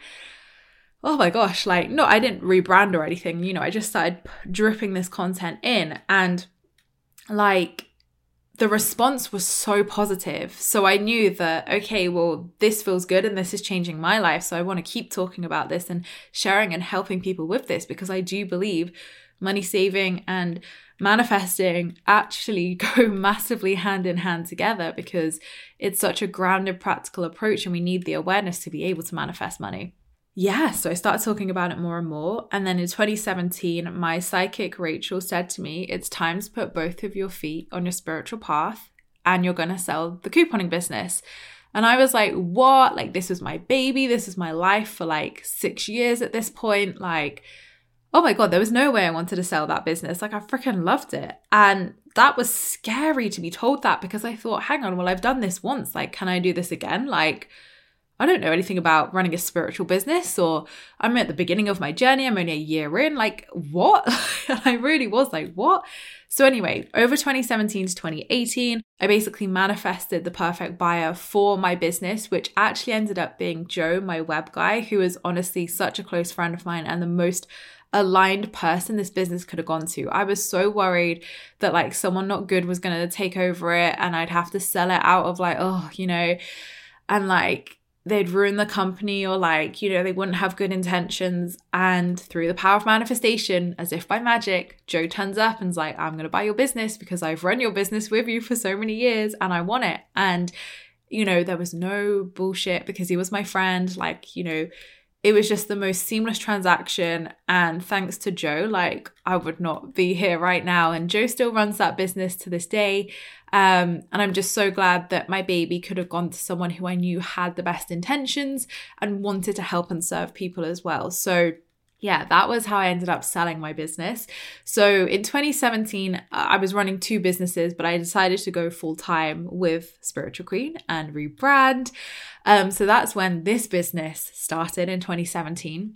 oh my gosh, like, no, I didn't rebrand or anything. You know, I just started dripping this content in, and like the response was so positive. So I knew that, okay, well, this feels good and this is changing my life. So I want to keep talking about this and sharing and helping people with this, because I do believe money saving and manifesting actually go massively hand in hand together, because it's such a grounded, practical approach, and we need the awareness to be able to manifest money. Yeah, so I started talking about it more and more. And then in 2017, my psychic Rachel said to me, it's time to put both of your feet on your spiritual path and you're going to sell the couponing business. And I was like, what? Like, this was my baby. This is my life for like 6 years at this point. Like, oh my God, there was no way I wanted to sell that business. Like, I freaking loved it. And that was scary to be told that, because I thought, hang on, well, I've done this once. Like, can I do this again? Like, I don't know anything about running a spiritual business, or I'm at the beginning of my journey. I'm only a year in. Like, what? And I really was like, what? So anyway, over 2017 to 2018, I basically manifested the perfect buyer for my business, which actually ended up being Joe, my web guy, who is honestly such a close friend of mine and the most aligned person this business could have gone to. I was so worried that like someone not good was going to take over it and I'd have to sell it out of like, oh, you know, and like they'd ruin the company, or like, you know, they wouldn't have good intentions. And through the power of manifestation, as if by magic, Joe turns up and's like, I'm going to buy your business because I've run your business with you for so many years and I want it. And, you know, there was no bullshit because he was my friend. Like, you know, it was just the most seamless transaction. And thanks to Joe, like, I would not be here right now. And Joe still runs that business to this day. And I'm just so glad that my baby could have gone to someone who I knew had the best intentions and wanted to help and serve people as well. So yeah, that was how I ended up selling my business. So in 2017, I was running 2 businesses, but I decided to go full time with Spiritual Queen and rebrand. So that's when this business started in 2017.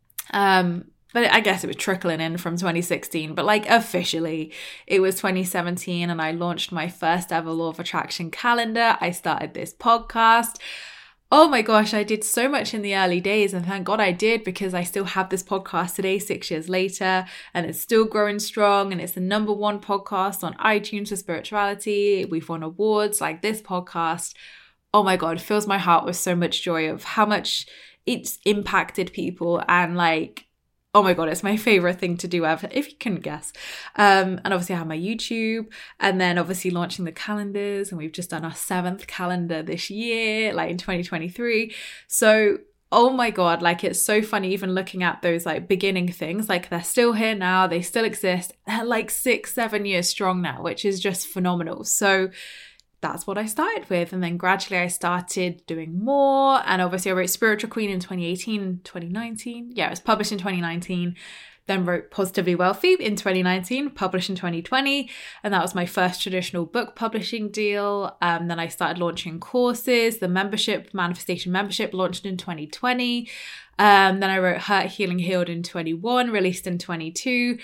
But I guess it was trickling in from 2016, but like officially it was 2017, and I launched my first ever Law of Attraction calendar. I started this podcast. Oh my gosh, I did so much in the early days, and thank God I did, because I still have this podcast today, 6 years later, and it's still growing strong, and it's the #1 podcast on iTunes for spirituality. We've won awards. Like, this podcast, oh my God, fills my heart with so much joy of how much it's impacted people, and like, oh my God, it's my favorite thing to do ever, if you couldn't guess. And obviously I have my YouTube, and then obviously launching the calendars, and we've just done our 7th calendar this year, like in 2023. So, oh my God, like, it's so funny even looking at those like beginning things, like they're still here now, they still exist. They're like 6-7 years strong now, which is just phenomenal. So that's what I started with. And then gradually I started doing more. And obviously I wrote Spiritual Queen in 2018, 2019. Yeah, it was published in 2019. Then wrote Positively Wealthy in 2019, published in 2020. And that was my first traditional book publishing deal. Then I started launching courses. The membership, Manifestation Membership, launched in 2020. Then I wrote Hurt, Healing, Healed in 21, released in 22.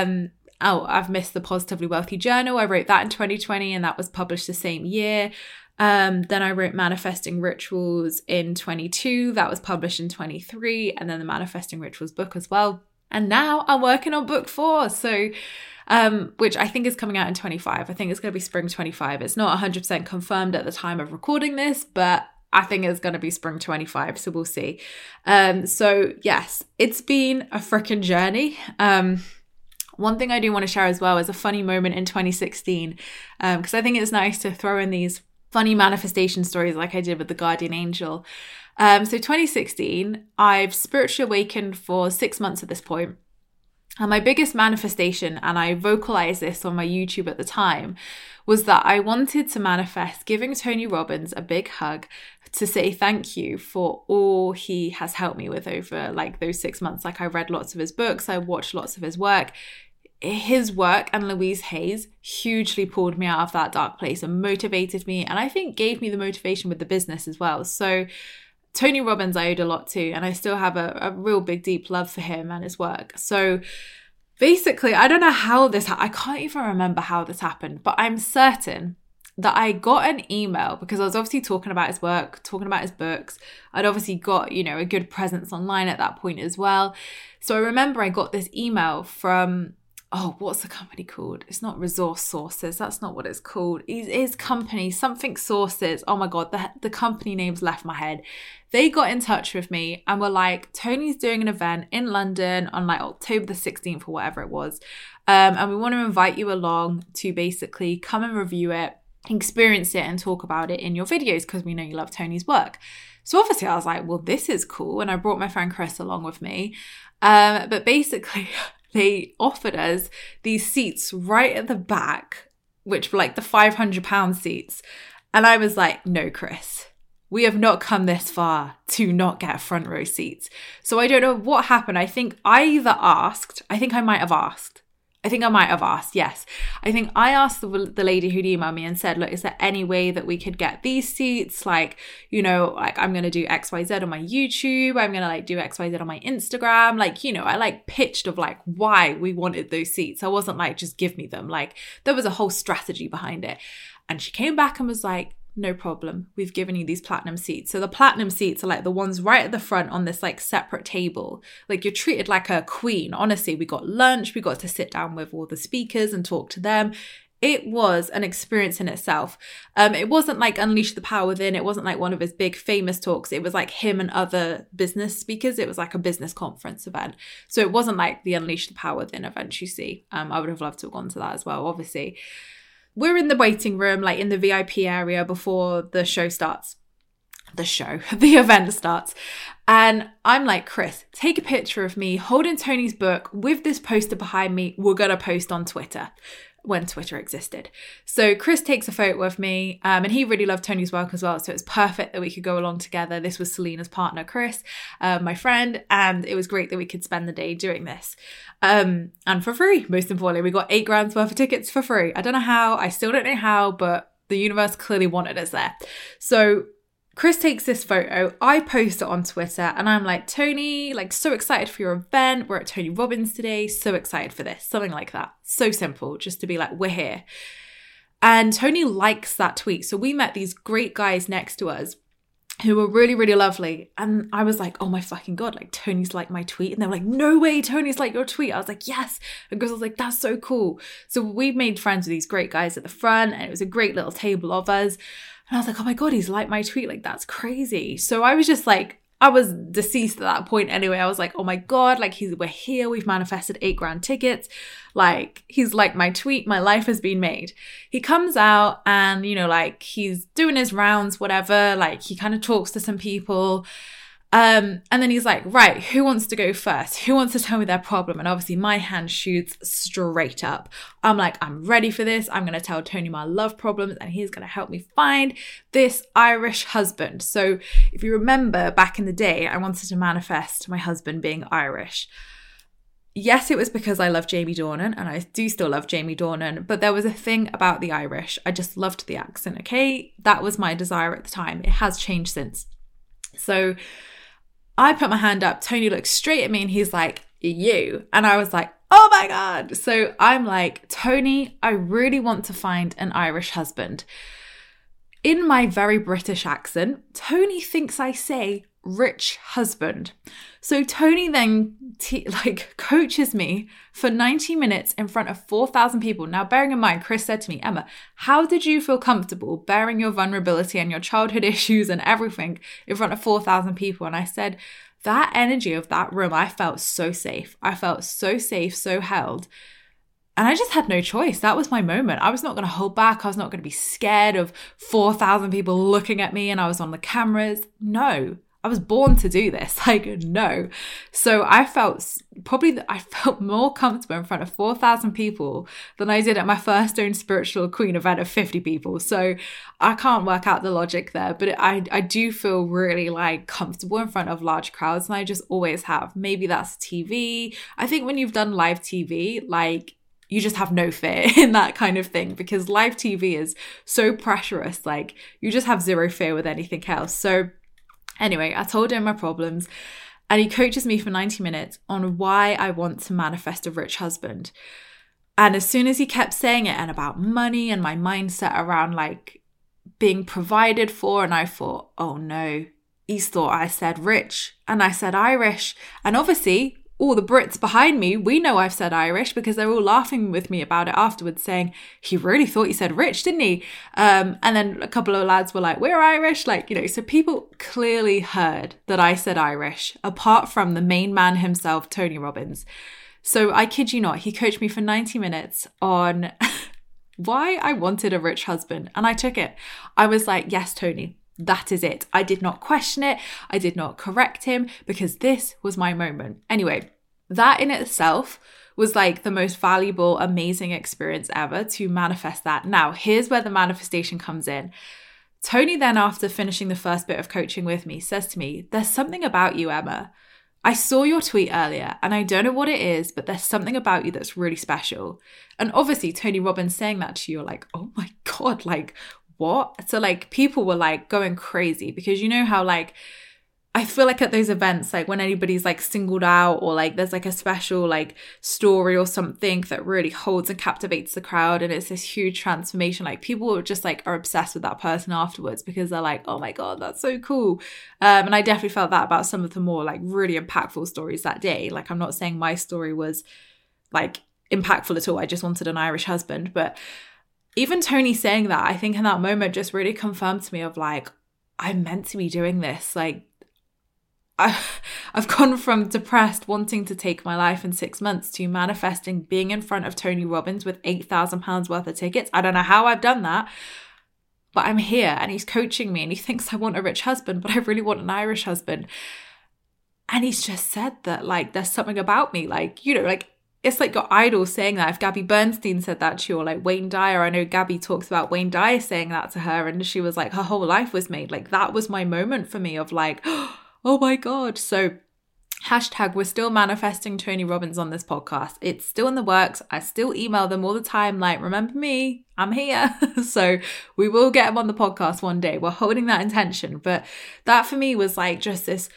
Oh, I've missed the Positively Wealthy Journal. I wrote that in 2020, and that was published the same year. Then I wrote Manifesting Rituals in 22. That was published in 23. And then the Manifesting Rituals book as well. And now I'm working on book 4. So, which I think is coming out in 25. I think it's going to be spring 25. It's not 100% confirmed at the time of recording this, but I think it's going to be spring 25. So we'll see. So yes, it's been a freaking journey. One thing I do want to share as well is a funny moment in 2016, because I think it's nice to throw in these funny manifestation stories like I did with the Guardian Angel. So 2016, I've spiritually awakened for 6 months at this point. And my biggest manifestation, and I vocalized this on my YouTube at the time, was that I wanted to manifest giving Tony Robbins a big hug to say thank you for all he has helped me with over like those 6 months. Like I read lots of his books, I watched lots of his work. His work and Louise Hay's hugely pulled me out of that dark place and motivated me, and I think gave me the motivation with the business as well. So Tony Robbins I owed a lot to, and I still have a real big deep love for him and his work. So basically, I don't know how this I can't even remember how this happened, but I'm certain that I got an email because I was obviously talking about his work, talking about his books. I'd obviously got, a good presence online at that point as well. So I remember I got this email from, what's the company called? It's not Resource Sources. That's not what it's called. His company, something Sources. Oh my God, the company name's left my head. They got in touch with me and were like, Tony's doing an event in London on like October the 16th or whatever it was. And we want to invite you along to basically come and review it, experience it and talk about it in your videos because we know you love Tony's work. So obviously I was like, well, this is cool. And I brought my friend Chris along with me. But basically they offered us these seats right at the back, which were like the £500 seats. And I was like, no, Chris, we have not come this far to not get front row seats. So I don't know what happened. I think I might have asked, yes. I think I asked the lady who'd emailed me and said, look, is there any way that we could get these seats? Like, I'm going to do XYZ on my YouTube. I'm going to do XYZ on my Instagram. I pitched of why we wanted those seats. I wasn't just give me them. There was a whole strategy behind it. And she came back and was like, no problem. We've given you these platinum seats. So the platinum seats are the ones right at the front on this separate table. You're treated like a queen. Honestly, we got lunch. We got to sit down with all the speakers and talk to them. It was an experience in itself. It wasn't Unleash the Power Within. It wasn't one of his big famous talks. It was him and other business speakers. It was a business conference event. So it wasn't the Unleash the Power Within event you see. I would have loved to have gone to that as well, obviously. We're in the waiting room, in the VIP area before the show starts. The event starts. And I'm like, Chris, take a picture of me holding Tony's book with this poster behind me. We're going to post on Twitter when Twitter existed. So Chris takes a photo of me and he really loved Tony's work as well. So it's perfect that we could go along together. This was Selena's partner, Chris, my friend. And it was great that we could spend the day doing this. And for free, most importantly, we got $8,000 worth of tickets for free. I don't know how, I still don't know how, but the universe clearly wanted us there. So Chris takes this photo, I post it on Twitter, and I'm like, Tony, so excited for your event. We're at Tony Robbins today. So excited for this. Something like that. So simple, just to be we're here. And Tony likes that tweet. So we met these great guys next to us who were really, really lovely. And I was like, oh my fucking God, Tony's like my tweet. And they were like, no way, Tony's like your tweet. I was like, yes. And Chris was like, that's so cool. So we made friends with these great guys at the front, and it was a great little table of us. And I was like, oh my God, he's liked my tweet. That's crazy. So I was just I was deceased at that point anyway. I was like, oh my God, we're here. We've manifested $8,000 tickets. He's liked my tweet. My life has been made. He comes out and, he's doing his rounds, whatever. He kind of talks to some people. And then he's like, right, who wants to go first? Who wants to tell me their problem? And obviously my hand shoots straight up. I'm like, I'm ready for this. I'm going to tell Tony my love problems and he's going to help me find this Irish husband. So if you remember back in the day, I wanted to manifest my husband being Irish. Yes, it was because I love Jamie Dornan, and I do still love Jamie Dornan, but there was a thing about the Irish. I just loved the accent, okay? That was my desire at the time. It has changed since. So I put my hand up, Tony looks straight at me and he's like, you. And I was like, oh my God. So I'm like, Tony, I really want to find an Irish husband. in my very British accent, Tony thinks I say rich husband. So Tony then coaches me for 90 minutes in front of 4,000 people. Now, bearing in mind, Chris said to me, Emma, how did you feel comfortable bearing your vulnerability and your childhood issues and everything in front of 4,000 people? And I said, that energy of that room, I felt so safe. I felt so safe, so held. And I just had no choice. That was my moment. I was not going to hold back. I was not going to be scared of 4,000 people looking at me and I was on the cameras. No, I was born to do this. No. So I felt more comfortable in front of 4,000 people than I did at my first own Spiritual Queen event of 50 people. So I can't work out the logic there, but I do feel really comfortable in front of large crowds, and I just always have. Maybe that's TV. I think when you've done live TV, you just have no fear in that kind of thing, because live TV is so pressurous. You just have zero fear with anything else. So anyway, I told him my problems and he coaches me for 90 minutes on why I want to manifest a rich husband. And as soon as he kept saying it and about money and my mindset around being provided for, and I thought, oh no, he's thought I said rich and I said Irish. And obviously all the Brits behind me, we know I've said Irish because they're all laughing with me about it afterwards, saying, he really thought he said rich, didn't he? And then a couple of lads were like, we're Irish. So people clearly heard that I said Irish, apart from the main man himself, Tony Robbins. So I kid you not, he coached me for 90 minutes on why I wanted a rich husband. And I took it. I was like, yes, Tony, that is it. I did not question it. I did not correct him because this was my moment. Anyway, that in itself was the most valuable, amazing experience ever to manifest that. Now, here's where the manifestation comes in. Tony then, after finishing the first bit of coaching with me, says to me, there's something about you, Emma. I saw your tweet earlier and I don't know what it is, but there's something about you that's really special. And obviously Tony Robbins saying that to you, you're like, oh my God, what? So people were going crazy because you know how I feel at those events, when anybody's singled out or there's a special story or something that really holds and captivates the crowd and it's this huge transformation, people are just are obsessed with that person afterwards because they're oh my God, that's so cool. And I definitely felt that about some of the more really impactful stories that day. I'm not saying my story was impactful at all. I just wanted an Irish husband, but even Tony saying that, I think in that moment just really confirmed to me of I'm meant to be doing this. I've gone from depressed, wanting to take my life in 6 months to manifesting being in front of Tony Robbins with £8,000 worth of tickets. I don't know how I've done that, but I'm here and he's coaching me and he thinks I want a rich husband, but I really want an Irish husband. And he's just said that there's something about me, it's your idol saying that. If Gabby Bernstein said that to you, or Wayne Dyer, I know Gabby talks about Wayne Dyer saying that to her and she was her whole life was made. That was my moment for me of oh my God. So # we're still manifesting Tony Robbins on this podcast. It's still in the works. I still email them all the time. Remember me, I'm here. So we will get him on the podcast one day. We're holding that intention. But that for me was just this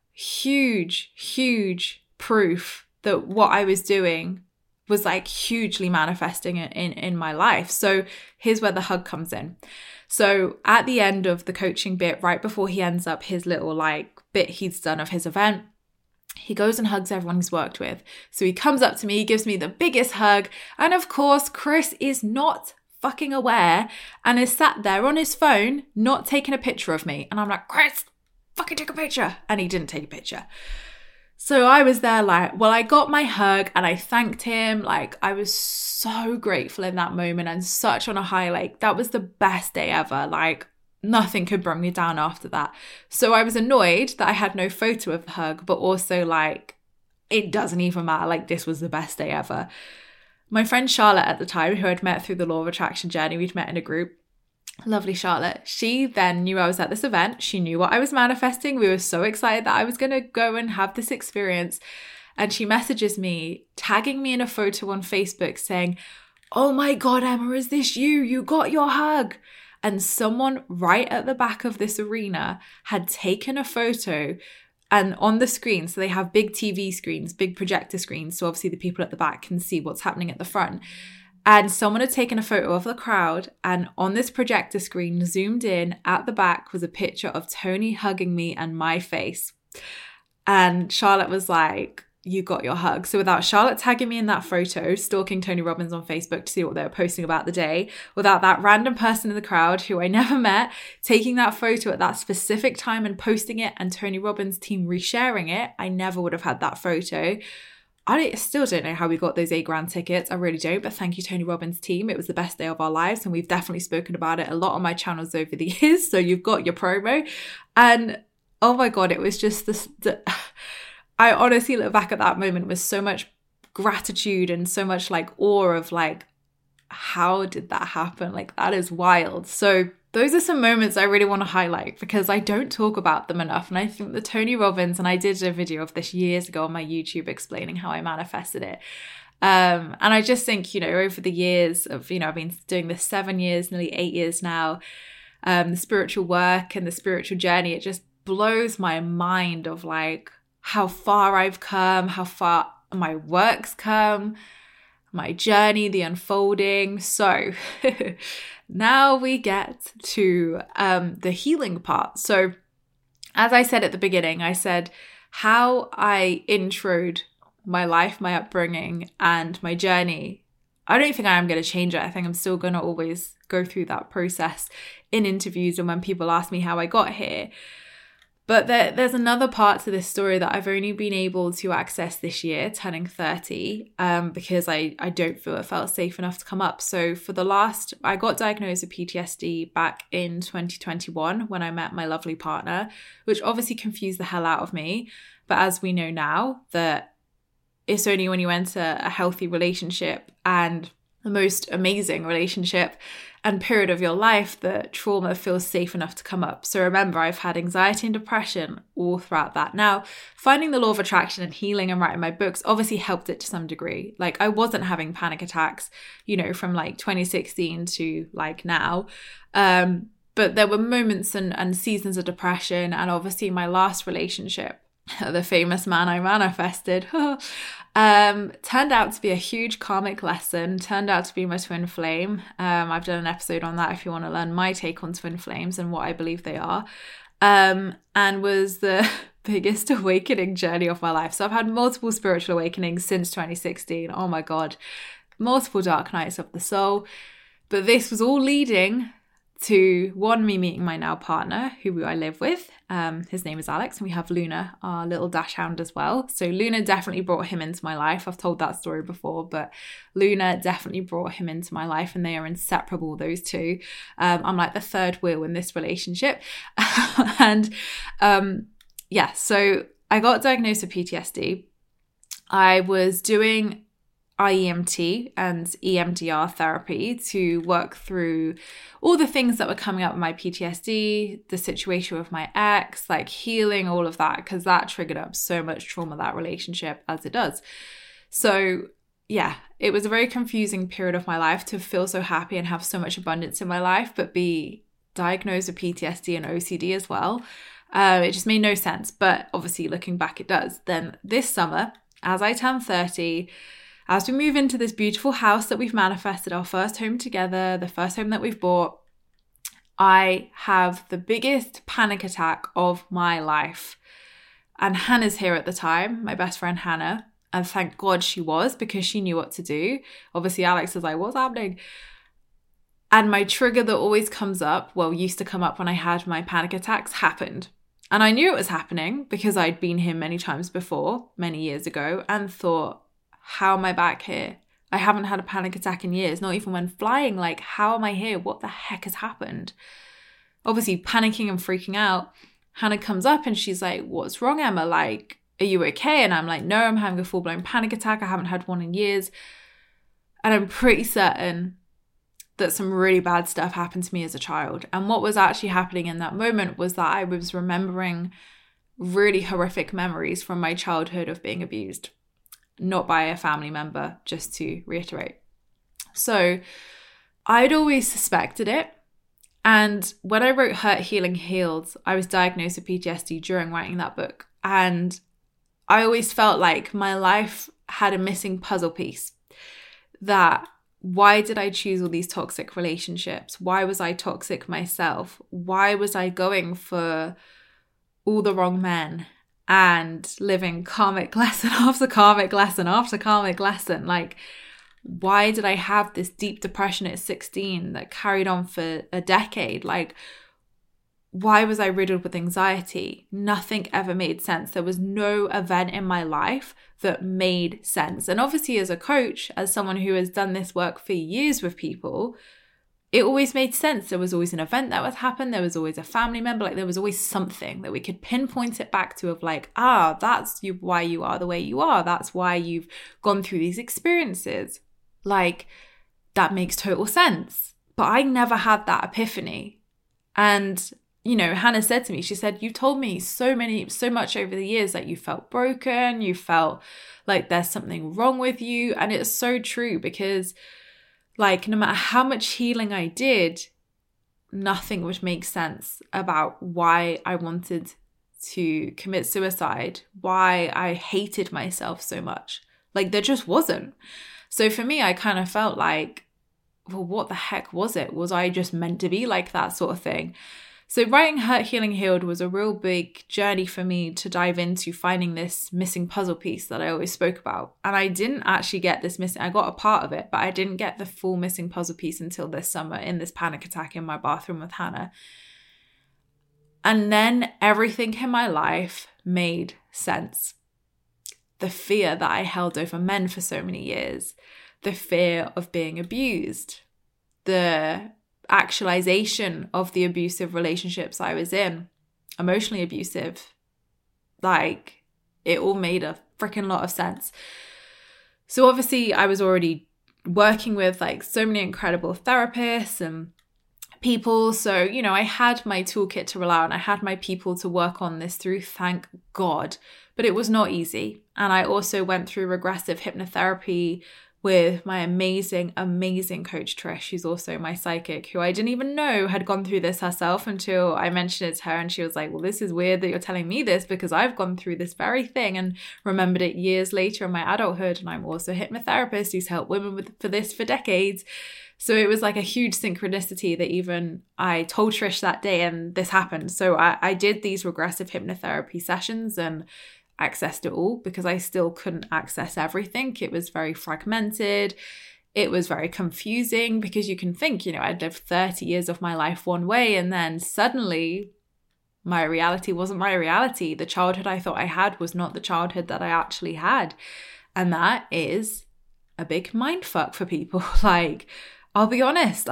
huge, huge proof that what I was doing was hugely manifesting in my life. So here's where the hug comes in. So at the end of the coaching bit, right before he ends up his little bit he's done of his event, he goes and hugs everyone he's worked with. So he comes up to me, he gives me the biggest hug. And of course, Chris is not fucking aware and is sat there on his phone, not taking a picture of me. And I'm like, Chris, fucking take a picture. And he didn't take a picture. So I was there I got my hug and I thanked him. I was so grateful in that moment and such on a high. That was the best day ever. Nothing could bring me down after that. So I was annoyed that I had no photo of the hug, but also it doesn't even matter. This was the best day ever. My friend Charlotte at the time, who I'd met through the Law of Attraction journey, we'd met in a group. Lovely Charlotte. She then knew I was at this event. She knew what I was manifesting. We were so excited that I was going to go and have this experience. And she messages me, tagging me in a photo on Facebook saying, oh my God, Emma, is this you? You got your hug. And someone right at the back of this arena had taken a photo, and on the screen, so they have big TV screens, big projector screens. So obviously the people at the back can see what's happening at the front. And someone had taken a photo of the crowd, and on this projector screen, zoomed in at the back, was a picture of Tony hugging me and my face. And Charlotte was like, you got your hug. So without Charlotte tagging me in that photo, stalking Tony Robbins on Facebook to see what they were posting about the day, without that random person in the crowd who I never met, taking that photo at that specific time and posting it, and Tony Robbins' team resharing it, I never would have had that photo. I still don't know how we got those $8,000 tickets. I really don't. But thank you, Tony Robbins' team. It was the best day of our lives. And we've definitely spoken about it a lot on my channels over the years. So you've got your promo. And oh my God, it was just this. I honestly look back at that moment with so much gratitude and so much like awe of like, how did that happen? Like, that is wild. So those are some moments I really want to highlight because I don't talk about them enough. And I think the Tony Robbins, and I did a video of this years ago on my YouTube explaining how I manifested it. And I just think, you know, over the years of, you know, I've been doing this 7 years, nearly 8 years now, the spiritual work and the spiritual journey, it just blows my mind of like how far I've come, how far my work's come, my journey, the unfolding. So now we get to the healing part. So as I said at the beginning, I said how I introed my life, my upbringing, and my journey. I don't think I am going to change it. I think I'm still going to always go through that process in interviews and when people ask me how I got here. But there's another part to this story that I've only been able to access this year, turning 30, because I don't feel it felt safe enough to come up. So I got diagnosed with PTSD back in 2021 when I met my lovely partner, which obviously confused the hell out of me. But as we know now, that it's only when you enter a healthy relationship and the most amazing relationship and period of your life that trauma feels safe enough to come up. So remember, I've had anxiety and depression all throughout that. Now, finding the law of attraction and healing and writing my books obviously helped it to some degree. Like, I wasn't having panic attacks, you know, from like 2016 to like now. But there were moments and seasons of depression. And obviously my last relationship, the famous man I manifested, turned out to be a huge karmic lesson, turned out to be my twin flame. I've done an episode on that if you want to learn my take on twin flames and what I believe they are, and was the biggest awakening journey of my life. So I've had multiple spiritual awakenings since 2016. Oh my God, multiple dark nights of the soul. But this was all leading to me meeting my now partner, who I live with. His name is Alex, and we have Luna, our little dash hound as well. So Luna definitely brought him into my life. I've told that story before, but Luna definitely brought him into my life, and they are inseparable, those two. I'm like the third wheel in this relationship. And so I got diagnosed with PTSD. I was doing IEMT and EMDR therapy to work through all the things that were coming up with my PTSD, the situation with my ex, like healing all of that, because that triggered up so much trauma, that relationship, as it does. So yeah, it was a very confusing period of my life to feel so happy and have so much abundance in my life, but be diagnosed with PTSD and OCD as well. It just made no sense. But obviously looking back, it does. Then this summer, as I turn 30, as we move into this beautiful house that we've manifested, our first home together, the first home that we've bought, I have the biggest panic attack of my life. And Hannah's here at the time, my best friend Hannah. And thank God she was, because she knew what to do. Obviously, Alex was like, what's happening? And my trigger that always comes up, used to come up when I had my panic attacks, happened. And I knew it was happening because I'd been here many times before, many years ago, and thought, how am I back here? I haven't had a panic attack in years, not even when flying. Like, how am I here? What the heck has happened? Obviously, panicking and freaking out. Hannah comes up and she's like, what's wrong, Emma? Like, are you okay? And I'm like, no, I'm having a full-blown panic attack. I haven't had one in years. And I'm pretty certain that some really bad stuff happened to me as a child. And what was actually happening in that moment was that I was remembering really horrific memories from my childhood of being abused. Not by a family member, just to reiterate. So I'd always suspected it. And when I wrote Hurt, Healing, Healed, I was diagnosed with PTSD during writing that book. And I always felt like my life had a missing puzzle piece, that why did I choose all these toxic relationships? Why was I toxic myself? Why was I going for all the wrong men and living karmic lesson after karmic lesson after karmic lesson? Like, why did I have this deep depression at 16 that carried on for a decade? Like, why was I riddled with anxiety? Nothing ever made sense. There was no event in my life that made sense. And obviously, as a coach, as someone who has done this work for years with people, it always made sense. There was always an event that would happen. There was always a family member. Like, there was always something that we could pinpoint it back to of like, that's why you are the way you are. That's why you've gone through these experiences. Like, that makes total sense. But I never had that epiphany. And you know, Hannah said to me, she said, you told me so much over the years that you felt broken, you felt like there's something wrong with you. And it's so true, because like, no matter how much healing I did, nothing would make sense about why I wanted to commit suicide, why I hated myself so much. Like, there just wasn't. So for me, I kind of felt like, well, what the heck was it? Was I just meant to be like that sort of thing? So writing Hurt, Healing, Healed was a real big journey for me to dive into finding this missing puzzle piece that I always spoke about. And I didn't actually get this missing. I got a part of it, but I didn't get the full missing puzzle piece until this summer in this panic attack in my bathroom with Hannah. And then everything in my life made sense. The fear that I held over men for so many years, the fear of being abused, the actualization of the abusive relationships I was in, emotionally abusive, like, it all made a freaking lot of sense. So obviously I was already working with like so many incredible therapists and people. So, you know, I had my toolkit to rely on. I had my people to work on this through, thank God, but it was not easy. And I also went through regressive hypnotherapy with my amazing, amazing coach Trish, who's also my psychic, who I didn't even know had gone through this herself until I mentioned it to her. And she was like, well, this is weird that you're telling me this, because I've gone through this very thing and remembered it years later in my adulthood. And I'm also a hypnotherapist who's helped women for this for decades. So it was like a huge synchronicity that even I told Trish that day and this happened. So I did these regressive hypnotherapy sessions and accessed it all, because I still couldn't access everything. It was very fragmented. It was very confusing, because you can think, you know, I'd lived 30 years of my life one way, and then suddenly my reality wasn't my reality. The childhood I thought I had was not the childhood that I actually had. And that is a big mindfuck for people. Like, I'll be honest,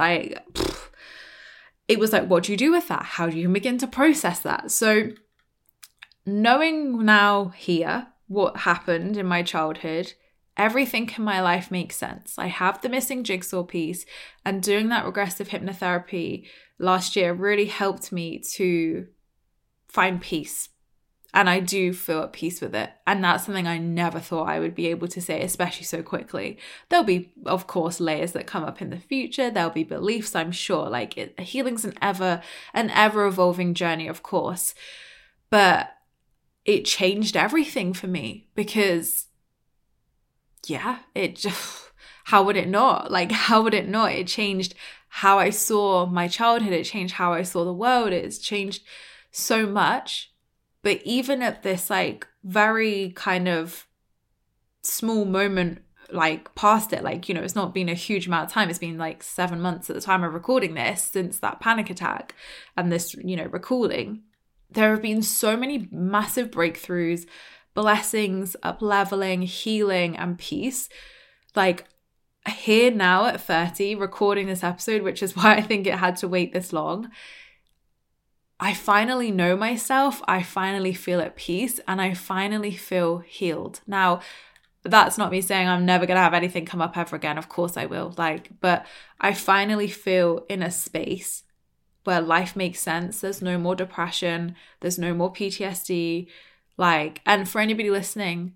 it was like, what do you do with that? How do you begin to process that? So knowing now here what happened in my childhood, everything in my life makes sense. I have the missing jigsaw piece, and doing that regressive hypnotherapy last year really helped me to find peace. And I do feel at peace with it. And that's something I never thought I would be able to say, especially so quickly. There'll be, of course, layers that come up in the future. There'll be beliefs, I'm sure. Like, healing's an ever evolving journey, of course. But it changed everything for me, because yeah, it just, how would it not? Like, how would it not? It changed how I saw my childhood. It changed how I saw the world. It's changed so much. But even at this like very kind of small moment, like past it, like, you know, it's not been a huge amount of time. It's been like 7 months at the time of recording this since that panic attack and this, you know, recalling. There have been so many massive breakthroughs, blessings, up-leveling, healing, and peace. Like, here now at 30, recording this episode, which is why I think it had to wait this long, I finally know myself, I finally feel at peace, and I finally feel healed. Now, that's not me saying I'm never going to have anything come up ever again. Of course I will. But I finally feel in a space where life makes sense. There's no more depression. There's no more PTSD. And for anybody listening,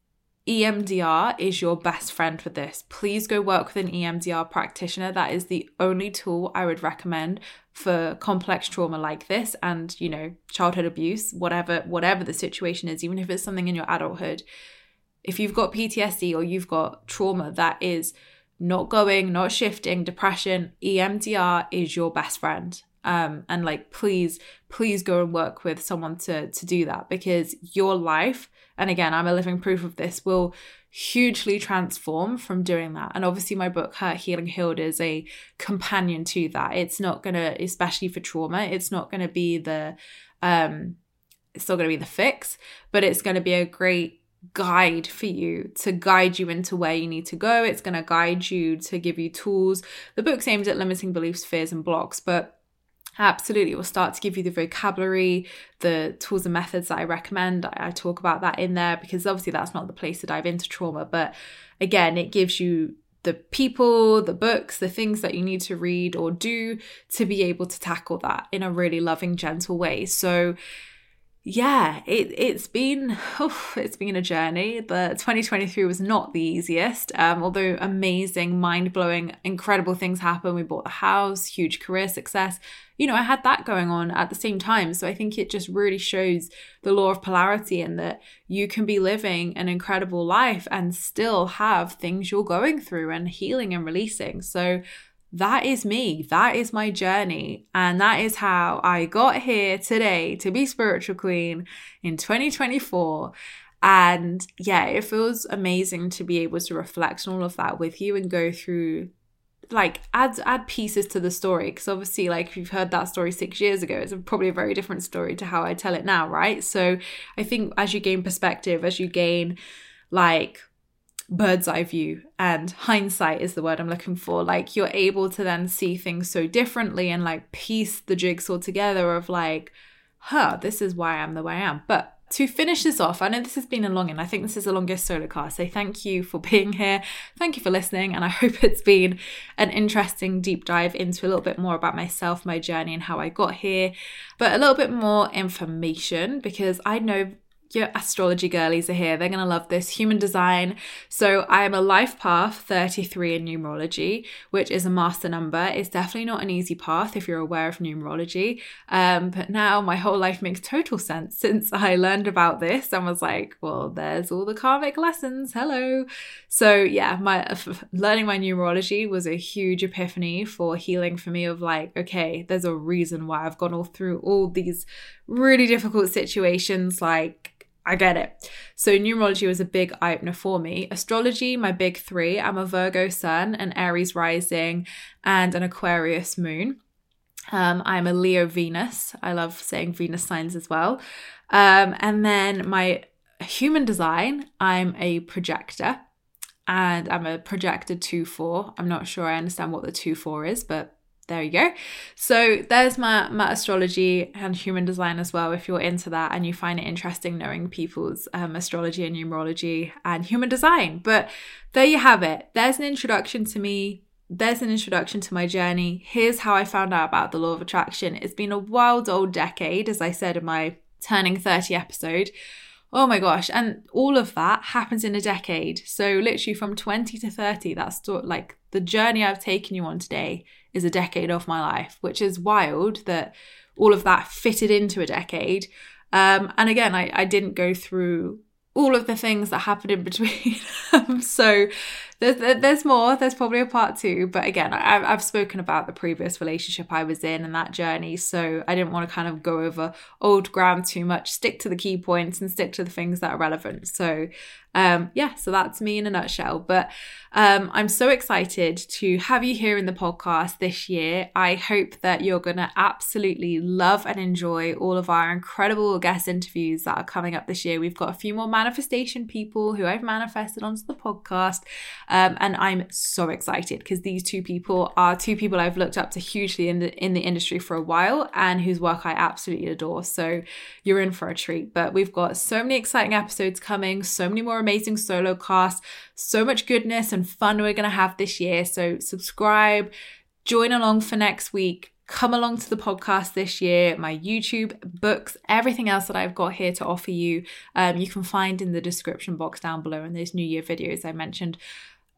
EMDR is your best friend with this. Please go work with an EMDR practitioner. That is the only tool I would recommend for complex trauma like this and, you know, childhood abuse, whatever the situation is, even if it's something in your adulthood. If you've got PTSD or you've got trauma that is not going, not shifting, depression, EMDR is your best friend. And like, please go and work with someone to do that, because your life, and again, I'm a living proof of this, will hugely transform from doing that. And obviously my book, Hurt, Healing, Healed, is a companion to that. It's not going to, especially for trauma, it's not going to be the fix, but it's going to be a great guide for you, to guide you into where you need to go. It's going to guide you, to give you tools. The book's aimed at limiting beliefs, fears, and blocks, but absolutely, it will start to give you the vocabulary, the tools and methods that I recommend. I talk about that in there, because obviously that's not the place to dive into trauma. But again, it gives you the people, the books, the things that you need to read or do to be able to tackle that in a really loving, gentle way. So yeah, it's been a journey. The 2023 was not the easiest, although amazing, mind-blowing, incredible things happened. We bought a house, huge career success. You know, I had that going on at the same time. So I think it just really shows the law of polarity, and that you can be living an incredible life and still have things you're going through and healing and releasing. So that is me. That is my journey. And that is how I got here today to be Spiritual Queen in 2024. And yeah, it feels amazing to be able to reflect on all of that with you and go through, like, add pieces to the story. Because obviously, like, if you've heard that story 6 years ago, it's probably a very different story to how I tell it now, right? So I think as you gain perspective, as you gain, like, bird's eye view, and hindsight is the word I'm looking for, like, you're able to then see things so differently and like piece the jigsaw together of like, this is why I'm the way I am. But to finish this off, I know this has been a long one. I think this is the longest solo cast. So thank you for being here. Thank you for listening. And I hope it's been an interesting deep dive into a little bit more about myself, my journey, and how I got here, but a little bit more information, because I know your astrology girlies are here. They're going to love this. Human design. So I am a life path 33 in numerology, which is a master number. It's definitely not an easy path if you're aware of numerology. But now my whole life makes total sense since I learned about this and was like, well, there's all the karmic lessons. Hello. So yeah, learning my numerology was a huge epiphany for healing for me, of like, okay, there's a reason why I've gone through all these really difficult situations. Like, I get it. So numerology was a big eye-opener for me. Astrology, my big three. I'm a Virgo sun, an Aries rising, and an Aquarius moon. I'm a Leo Venus. I love saying Venus signs as well. And then my human design, I'm a projector, and I'm a projector 2-4. I'm not sure I understand what the 2-4 is, but there you go. So there's my astrology and human design as well, if you're into that and you find it interesting knowing people's astrology and numerology and human design. But there you have it. There's an introduction to me. There's an introduction to my journey. Here's how I found out about the law of attraction. It's been a wild old decade, as I said in my turning 30 episode. Oh my gosh. And all of that happens in a decade. So literally from 20 to 30, that's like the journey I've taken you on today is a decade of my life, which is wild that all of that fitted into a decade. And again, I didn't go through all of the things that happened in between. So there's more. There's probably a part 2. But again, I've spoken about the previous relationship I was in and that journey. So I didn't want to kind of go over old ground too much. Stick to the key points and stick to the things that are relevant. So so that's me in a nutshell. But I'm so excited to have you here in the podcast this year. I hope that you're going to absolutely love and enjoy all of our incredible guest interviews that are coming up this year. We've got a few more manifestation people who I've manifested onto the podcast. And I'm so excited because these two people are two people I've looked up to hugely in the industry for a while and whose work I absolutely adore. So you're in for a treat. But we've got so many exciting episodes coming, so many more amazing solo casts, so much goodness and fun we're going to have this year. So subscribe, join along for next week, come along to the podcast this year, my YouTube, books, everything else that I've got here to offer you. You can find in the description box down below in those New Year videos I mentioned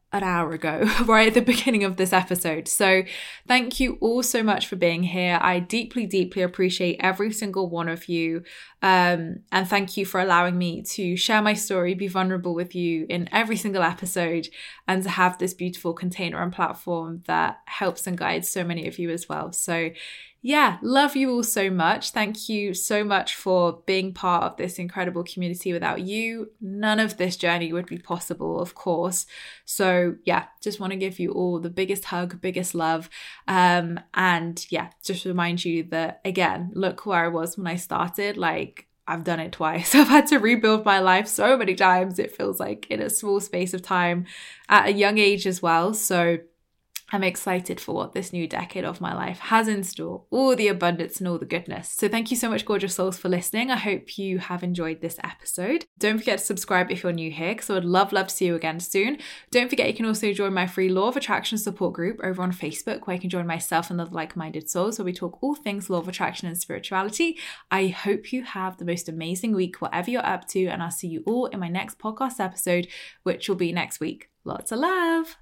an hour ago, right at the beginning of this episode. So thank you all so much for being here. I deeply, deeply appreciate every single one of you. And thank you for allowing me to share my story, be vulnerable with you in every single episode, and to have this beautiful container and platform that helps and guides so many of you as well. So yeah, love you all so much. Thank you so much for being part of this incredible community. Without you, none of this journey would be possible, of course. So yeah, just want to give you all the biggest hug, biggest love. And yeah, just remind you that, again, look where I was when I started. Like, I've done it twice. I've had to rebuild my life so many times. It feels like in a small space of time at a young age as well. So I'm excited for what this new decade of my life has in store, all the abundance and all the goodness. So thank you so much, gorgeous souls, for listening. I hope you have enjoyed this episode. Don't forget to subscribe if you're new here, because I would love to see you again soon. Don't forget you can also join my free Law of Attraction support group over on Facebook, where you can join myself and other like-minded souls, where we talk all things Law of Attraction and spirituality. I hope you have the most amazing week, whatever you're up to, and I'll see you all in my next podcast episode, which will be next week. Lots of love.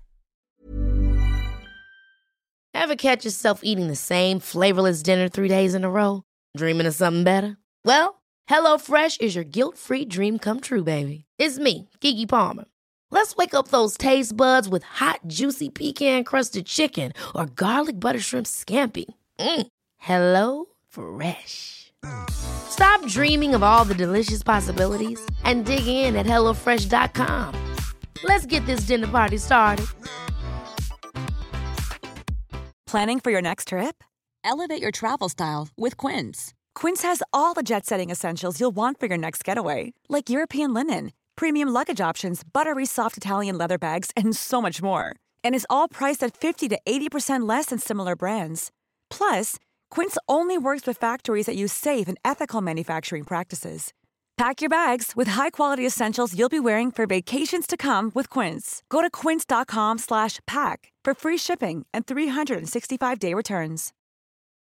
Ever catch yourself eating the same flavorless dinner 3 days in a row? Dreaming of something better? Well, HelloFresh is your guilt-free dream come true, baby. It's me, Keke Palmer. Let's wake up those taste buds with hot, juicy pecan-crusted chicken or garlic butter shrimp scampi. HelloFresh. Stop dreaming of all the delicious possibilities and dig in at HelloFresh.com. Let's get this dinner party started. Planning for your next trip? Elevate your travel style with Quince. Quince has all the jet-setting essentials you'll want for your next getaway, like European linen, premium luggage options, buttery soft Italian leather bags, and so much more. And is all priced at 50 to 80% less than similar brands. Plus, Quince only works with factories that use safe and ethical manufacturing practices. Pack your bags with high-quality essentials you'll be wearing for vacations to come with Quince. Go to quince.com/pack for free shipping and 365-day returns.